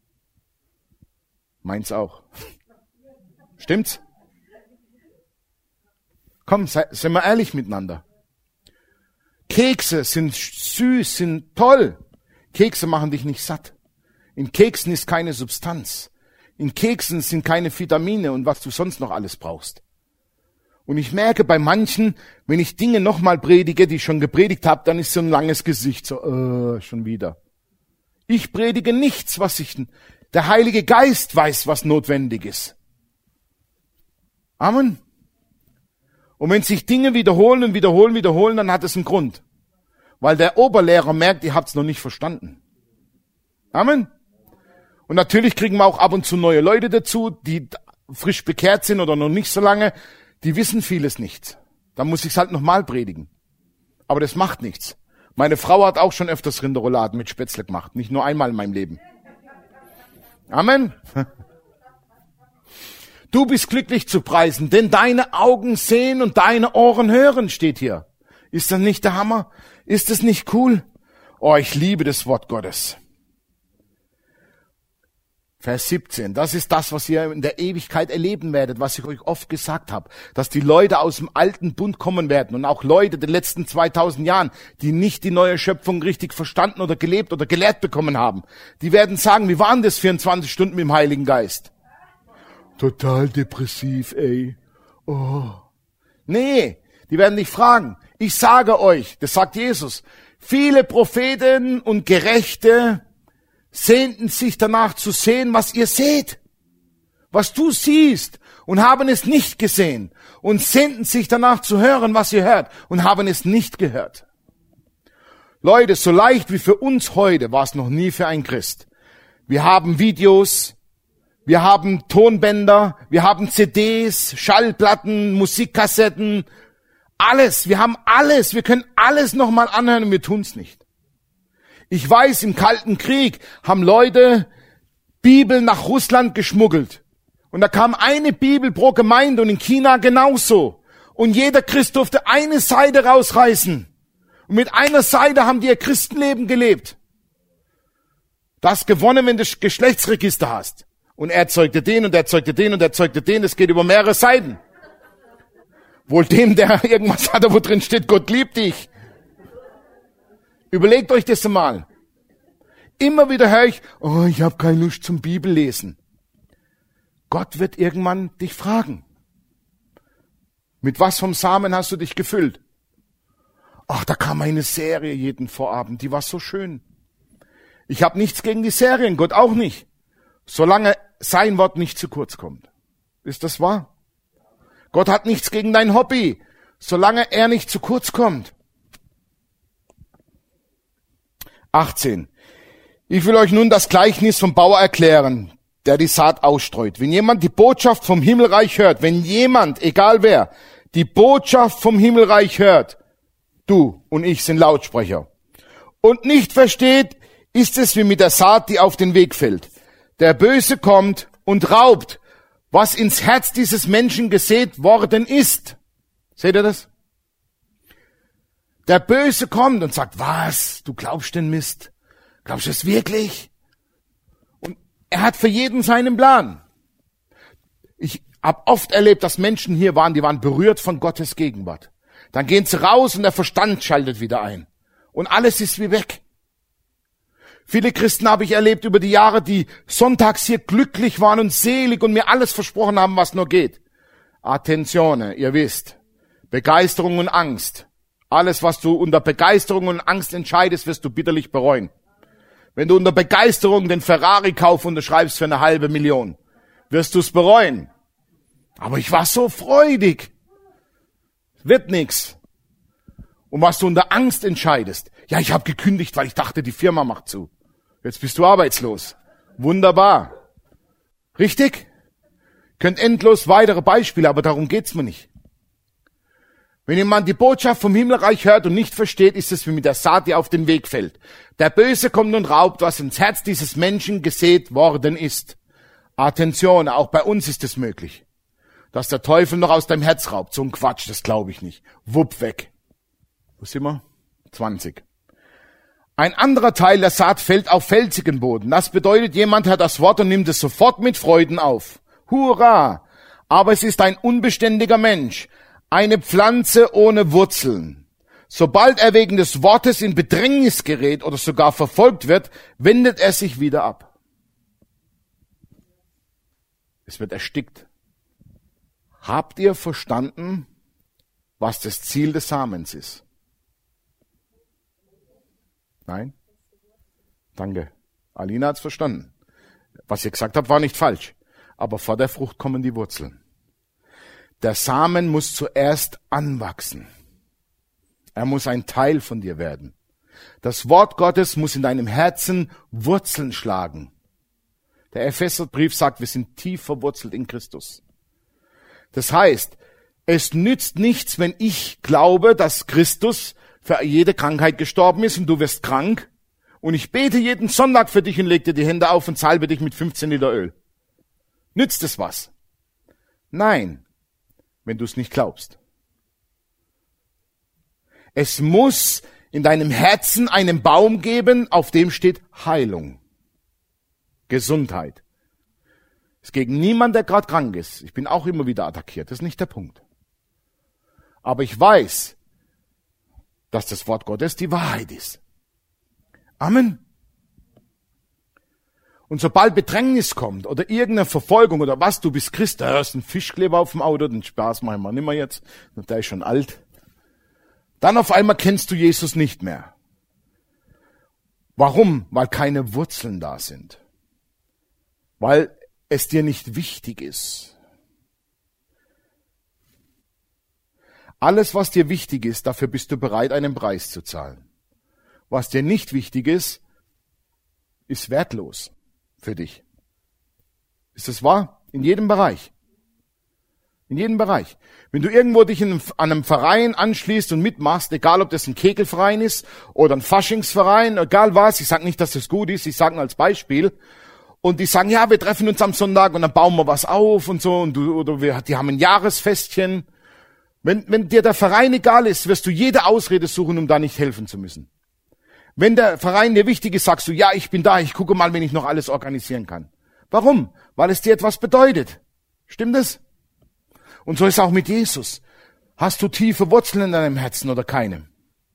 Meins auch. Stimmt's? Komm, sei, sind wir ehrlich miteinander. Kekse sind süß, sind toll. Kekse machen dich nicht satt. In Keksen ist keine Substanz. In Keksen sind keine Vitamine und was du sonst noch alles brauchst. Und ich merke bei manchen, wenn ich Dinge nochmal predige, die ich schon gepredigt habe, dann ist so ein langes Gesicht, so, äh, schon wieder. Ich predige nichts, was ich, der Heilige Geist weiß, was notwendig ist. Amen. Und wenn sich Dinge wiederholen und wiederholen, wiederholen, dann hat es einen Grund. Weil der Oberlehrer merkt, ihr habt es noch nicht verstanden. Amen. Und natürlich kriegen wir auch ab und zu neue Leute dazu, die frisch bekehrt sind oder noch nicht so lange. Die wissen vieles nicht. Dann muss ich es halt nochmal predigen. Aber das macht nichts. Meine Frau hat auch schon öfters Rinderrouladen mit Spätzle gemacht. Nicht nur einmal in meinem Leben. Amen. Du bist glücklich zu preisen, denn deine Augen sehen und deine Ohren hören, steht hier. Ist das nicht der Hammer? Ist das nicht cool? Oh, ich liebe das Wort Gottes. Vers siebzehn, das ist das, was ihr in der Ewigkeit erleben werdet, was ich euch oft gesagt habe, dass die Leute aus dem alten Bund kommen werden und auch Leute der letzten zweitausend Jahren, die nicht die neue Schöpfung richtig verstanden oder gelebt oder gelehrt bekommen haben, die werden sagen, wie waren das vierundzwanzig Stunden mit dem Heiligen Geist? Total depressiv, ey. Oh. Nee, die werden nicht fragen. Ich sage euch, das sagt Jesus, viele Propheten und Gerechte sehnten sich danach zu sehen, was ihr seht, was du siehst, und haben es nicht gesehen, und sehnten sich danach zu hören, was ihr hört, und haben es nicht gehört. Leute, so leicht wie für uns heute war es noch nie für einen Christ. Wir haben Videos, wir haben Tonbänder, wir haben C Ds, Schallplatten, Musikkassetten, alles, wir haben alles, wir können alles nochmal anhören und wir tun's nicht. Ich weiß, im Kalten Krieg haben Leute Bibeln nach Russland geschmuggelt. Und da kam eine Bibel pro Gemeinde und in China genauso. Und jeder Christ durfte eine Seite rausreißen. Und mit einer Seite haben die ihr Christenleben gelebt. Das gewonnen, wenn du das Geschlechtsregister hast. Und er zeugte den und er zeugte den und er zeugte den. Das geht über mehrere Seiten. Wohl dem, der irgendwas hat, wo drin steht, Gott liebt dich. Überlegt euch das mal. Immer wieder höre ich, oh, ich habe keine Lust zum Bibellesen. Gott wird irgendwann dich fragen. Mit was vom Samen hast du dich gefüllt? Ach, da kam eine Serie jeden Vorabend, die war so schön. Ich habe nichts gegen die Serien, Gott auch nicht. Solange sein Wort nicht zu kurz kommt. Ist das wahr? Gott hat nichts gegen dein Hobby, solange er nicht zu kurz kommt. achtzehn. Ich will euch nun das Gleichnis vom Bauer erklären, der die Saat ausstreut. Wenn jemand die Botschaft vom Himmelreich hört, wenn jemand, egal wer, die Botschaft vom Himmelreich hört, du und ich sind Lautsprecher, und nicht versteht, ist es wie mit der Saat, die auf den Weg fällt. Der Böse kommt und raubt, was ins Herz dieses Menschen gesät worden ist. Seht ihr das? Der Böse kommt und sagt, was, du glaubst den Mist? Glaubst du es wirklich? Und er hat für jeden seinen Plan. Ich habe oft erlebt, dass Menschen hier waren, die waren berührt von Gottes Gegenwart. Dann gehen sie raus und der Verstand schaltet wieder ein. Und alles ist wie weg. Viele Christen habe ich erlebt über die Jahre, die sonntags hier glücklich waren und selig und mir alles versprochen haben, was nur geht. Attenzione, ihr wisst. Begeisterung und Angst. Alles, was du unter Begeisterung und Angst entscheidest, wirst du bitterlich bereuen. Wenn du unter Begeisterung den Ferrari-Kauf unterschreibst für eine halbe Million, wirst du es bereuen. Aber ich war so freudig. Wird nix. Und was du unter Angst entscheidest, ja, ich habe gekündigt, weil ich dachte, die Firma macht zu. Jetzt bist du arbeitslos. Wunderbar. Richtig? Könnt endlos weitere Beispiele, aber darum geht's mir nicht. Wenn jemand die Botschaft vom Himmelreich hört und nicht versteht, ist es wie mit der Saat, die auf den Weg fällt. Der Böse kommt und raubt, was ins Herz dieses Menschen gesät worden ist. Attention, auch bei uns ist es möglich. Dass der Teufel noch aus deinem Herz raubt. So ein Quatsch, das glaube ich nicht. Wupp, weg. Wo sind wir? zwanzig. Ein anderer Teil der Saat fällt auf felsigen Boden. Das bedeutet, jemand hört das Wort und nimmt es sofort mit Freuden auf. Hurra! Aber es ist ein unbeständiger Mensch. Eine Pflanze ohne Wurzeln. Sobald er wegen des Wortes in Bedrängnis gerät oder sogar verfolgt wird, wendet er sich wieder ab. Es wird erstickt. Habt ihr verstanden, was das Ziel des Samens ist? Nein? Danke. Alina hat's verstanden. Was ihr gesagt habt, war nicht falsch. Aber vor der Frucht kommen die Wurzeln. Der Samen muss zuerst anwachsen. Er muss ein Teil von dir werden. Das Wort Gottes muss in deinem Herzen Wurzeln schlagen. Der Epheserbrief sagt, wir sind tief verwurzelt in Christus. Das heißt, es nützt nichts, wenn ich glaube, dass Christus für jede Krankheit gestorben ist und du wirst krank und ich bete jeden Sonntag für dich und leg dir die Hände auf und salbe dich mit fünfzehn Liter Öl. Nützt es was? Nein. Wenn du es nicht glaubst. Es muss in deinem Herzen einen Baum geben, auf dem steht Heilung, Gesundheit. Es ist gegen niemanden, der gerade krank ist. Ich bin auch immer wieder attackiert, das ist nicht der Punkt. Aber ich weiß, dass das Wort Gottes die Wahrheit ist. Amen. Und sobald Bedrängnis kommt oder irgendeine Verfolgung oder was, du bist Christ, da hast du einen Fischkleber auf dem Auto, den Spaß machen wir nicht mehr jetzt, der ist schon alt. Dann auf einmal kennst du Jesus nicht mehr. Warum? Weil keine Wurzeln da sind. Weil es dir nicht wichtig ist. Alles, was dir wichtig ist, dafür bist du bereit, einen Preis zu zahlen. Was dir nicht wichtig ist, ist wertlos für dich. Ist das wahr? In jedem Bereich. In jedem Bereich. Wenn du irgendwo dich in einem, an einem Verein anschließt und mitmachst, egal ob das ein Kegelverein ist oder ein Faschingsverein, egal was, ich sage nicht, dass das gut ist, ich sage nur als Beispiel, und die sagen, ja, wir treffen uns am Sonntag und dann bauen wir was auf und so, und du, oder wir, die haben ein Jahresfestchen. Wenn, wenn dir der Verein egal ist, wirst du jede Ausrede suchen, um da nicht helfen zu müssen. Wenn der Verein dir wichtig ist, sagst du, ja, ich bin da, ich gucke mal, wenn ich noch alles organisieren kann. Warum? Weil es dir etwas bedeutet. Stimmt es? Und so ist es auch mit Jesus. Hast du tiefe Wurzeln in deinem Herzen oder keine?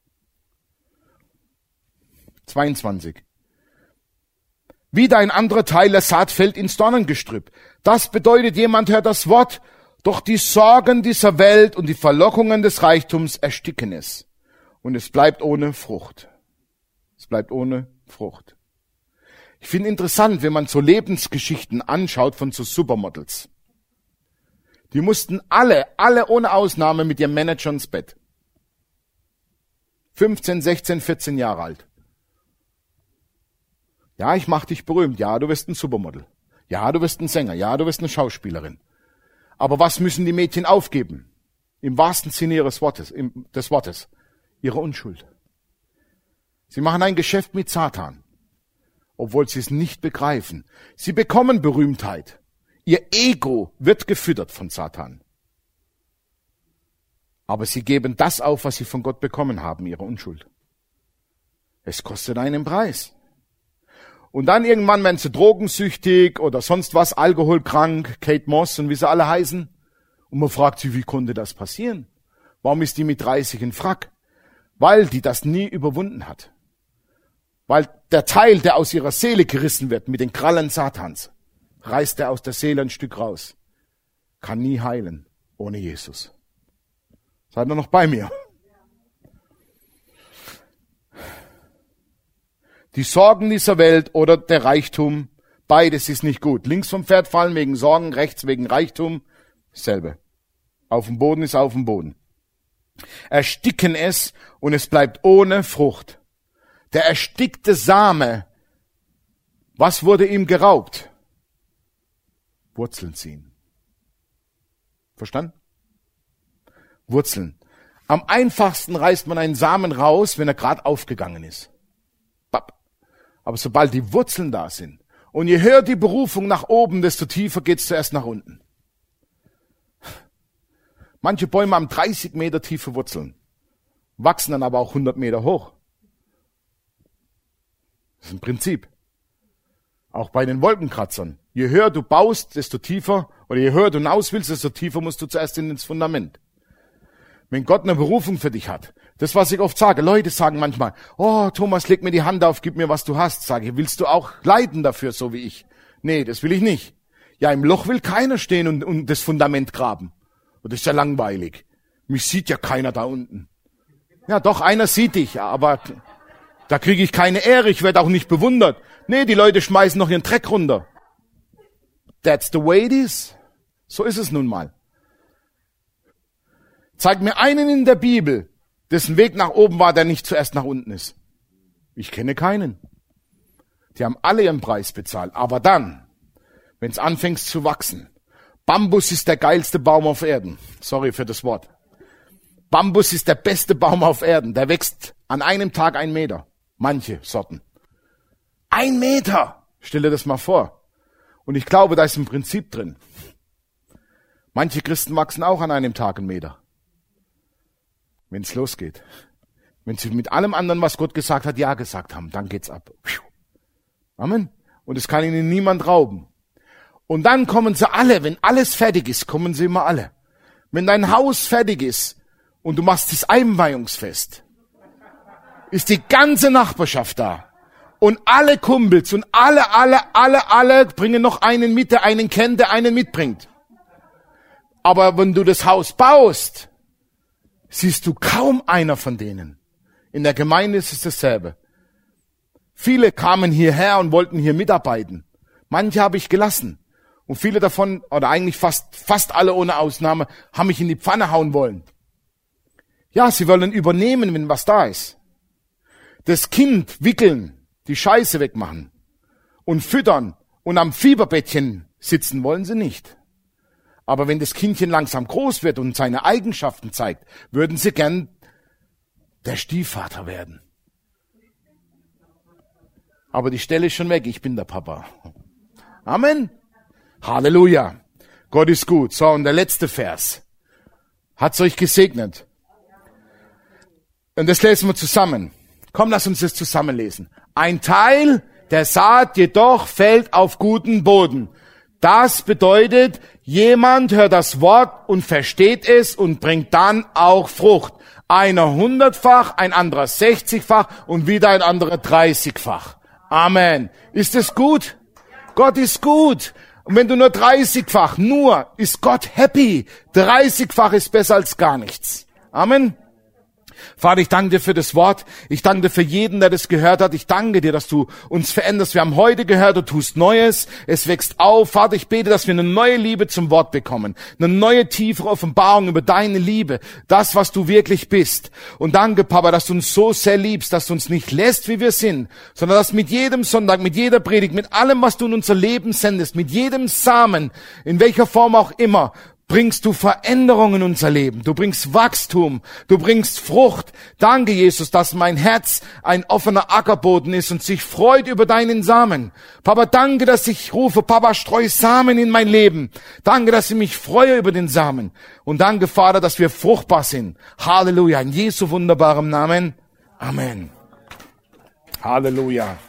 zweiundzwanzig. Wieder ein anderer Teil der Saat fällt ins Dornengestrüpp. Das bedeutet, jemand hört das Wort, doch die Sorgen dieser Welt und die Verlockungen des Reichtums ersticken es. Und es bleibt ohne Frucht. Es bleibt ohne Frucht. Ich finde interessant, wenn man so Lebensgeschichten anschaut von so Supermodels. Die mussten alle, alle ohne Ausnahme mit ihrem Manager ins Bett. fünfzehn, sechzehn, vierzehn Jahre alt. Ja, ich mach dich berühmt. Ja, du wirst ein Supermodel. Ja, du wirst ein Sänger. Ja, du wirst eine Schauspielerin. Aber was müssen die Mädchen aufgeben? Im wahrsten Sinne ihres Wortes, im, des Wortes. Ihre Unschuld. Sie machen ein Geschäft mit Satan, obwohl sie es nicht begreifen. Sie bekommen Berühmtheit. Ihr Ego wird gefüttert von Satan. Aber sie geben das auf, was sie von Gott bekommen haben, ihre Unschuld. Es kostet einen Preis. Und dann irgendwann werden sie drogensüchtig oder sonst was, alkoholkrank, Kate Moss und wie sie alle heißen. Und man fragt sie, wie konnte das passieren? Warum ist die mit dreißig in Frack? Weil die das nie überwunden hat. Weil der Teil, der aus ihrer Seele gerissen wird mit den Krallen Satans, reißt er aus der Seele ein Stück raus. Kann nie heilen. ohne Jesus. Seid ihr noch bei mir? Die Sorgen dieser Welt oder der Reichtum, beides ist nicht gut. Links vom Pferd fallen wegen Sorgen, rechts wegen Reichtum, dasselbe. Auf dem Boden ist auf dem Boden. Ersticken es und es bleibt ohne Frucht. Der erstickte Same, was wurde ihm geraubt? Wurzeln ziehen. Verstanden? Wurzeln. Am einfachsten reißt man einen Samen raus, wenn er gerade aufgegangen ist. Papp. Aber sobald die Wurzeln da sind und je höher die Berufung nach oben, desto tiefer geht's zuerst nach unten. Manche Bäume haben dreißig Meter tiefe Wurzeln, wachsen dann aber auch hundert Meter hoch. Das ist ein Prinzip. Auch bei den Wolkenkratzern. Je höher du baust, desto tiefer, oder je höher du hinaus willst, desto tiefer musst du zuerst ins Fundament. Wenn Gott eine Berufung für dich hat, das, was ich oft sage, Leute sagen manchmal, oh, Thomas, leg mir die Hand auf, gib mir, was du hast. Sage ich, willst du auch leiden dafür, so wie ich? Nee, das will ich nicht. Ja, im Loch will keiner stehen und, und das Fundament graben. Und das ist ja langweilig. Mich sieht ja keiner da unten. Ja, doch, einer sieht dich, aber da kriege ich keine Ehre, ich werde auch nicht bewundert. Nee, die Leute schmeißen noch ihren Dreck runter. That's the way it is. So ist es nun mal. Zeig mir einen in der Bibel, dessen Weg nach oben war, der nicht zuerst nach unten ist. Ich kenne keinen. Die haben alle ihren Preis bezahlt. Aber dann, wenn es anfängt zu wachsen, Bambus ist der geilste Baum auf Erden. Sorry für das Wort. Bambus ist der beste Baum auf Erden. Der wächst an einem Tag ein Meter. Manche Sorten. Ein Meter! Stell dir das mal vor. Und ich glaube, da ist ein Prinzip drin. Manche Christen wachsen auch an einem Tag einen Meter. Wenn es losgeht. Wenn sie mit allem anderen, was Gott gesagt hat, ja gesagt haben, dann geht's ab. Amen. Und es kann ihnen niemand rauben. Und dann kommen sie alle, wenn alles fertig ist, kommen sie immer alle. Wenn dein Haus fertig ist und du machst das Einweihungsfest, ist die ganze Nachbarschaft da. Und alle Kumpels und alle, alle, alle, alle bringen noch einen mit, der einen kennt, der einen mitbringt. Aber wenn du das Haus baust, siehst du kaum einer von denen. In der Gemeinde ist es dasselbe. Viele kamen hierher und wollten hier mitarbeiten. Manche habe ich gelassen. Und viele davon, oder eigentlich fast, fast alle ohne Ausnahme, haben mich in die Pfanne hauen wollen. Ja, sie wollen übernehmen, wenn was da ist. Das Kind wickeln, die Scheiße wegmachen und füttern und am Fieberbettchen sitzen wollen sie nicht. Aber wenn das Kindchen langsam groß wird und seine Eigenschaften zeigt, würden sie gern der Stiefvater werden. Aber die Stelle ist schon weg, ich bin der Papa. Amen. Halleluja. Gott ist gut. So, und der letzte Vers. Hat's euch gesegnet? Und das lesen wir zusammen. Komm, lass uns das zusammen lesen. Ein Teil der Saat jedoch fällt auf guten Boden. Das bedeutet, jemand hört das Wort und versteht es und bringt dann auch Frucht. Einer hundertfach, ein anderer sechzigfach und wieder ein anderer dreißigfach. Amen. Ist es gut? Gott ist gut. Und wenn du nur dreißigfach, nur, ist Gott happy. dreißigfach ist besser als gar nichts. Amen. Vater, ich danke dir für das Wort. Ich danke dir für jeden, der das gehört hat. Ich danke dir, dass du uns veränderst. Wir haben heute gehört, du tust Neues. Es wächst auf. Vater, ich bete, dass wir eine neue Liebe zum Wort bekommen. Eine neue, tiefere Offenbarung über deine Liebe. Das, was du wirklich bist. Und danke, Papa, dass du uns so sehr liebst, dass du uns nicht lässt, wie wir sind, sondern dass mit jedem Sonntag, mit jeder Predigt, mit allem, was du in unser Leben sendest, mit jedem Samen, in welcher Form auch immer, bringst du Veränderung in unser Leben. Du bringst Wachstum. Du bringst Frucht. Danke, Jesus, dass mein Herz ein offener Ackerboden ist und sich freut über deinen Samen. Papa, danke, dass ich rufe, Papa, streu Samen in mein Leben. Danke, dass ich mich freue über den Samen. Und danke, Vater, dass wir fruchtbar sind. Halleluja. In Jesu wunderbarem Namen. Amen. Halleluja.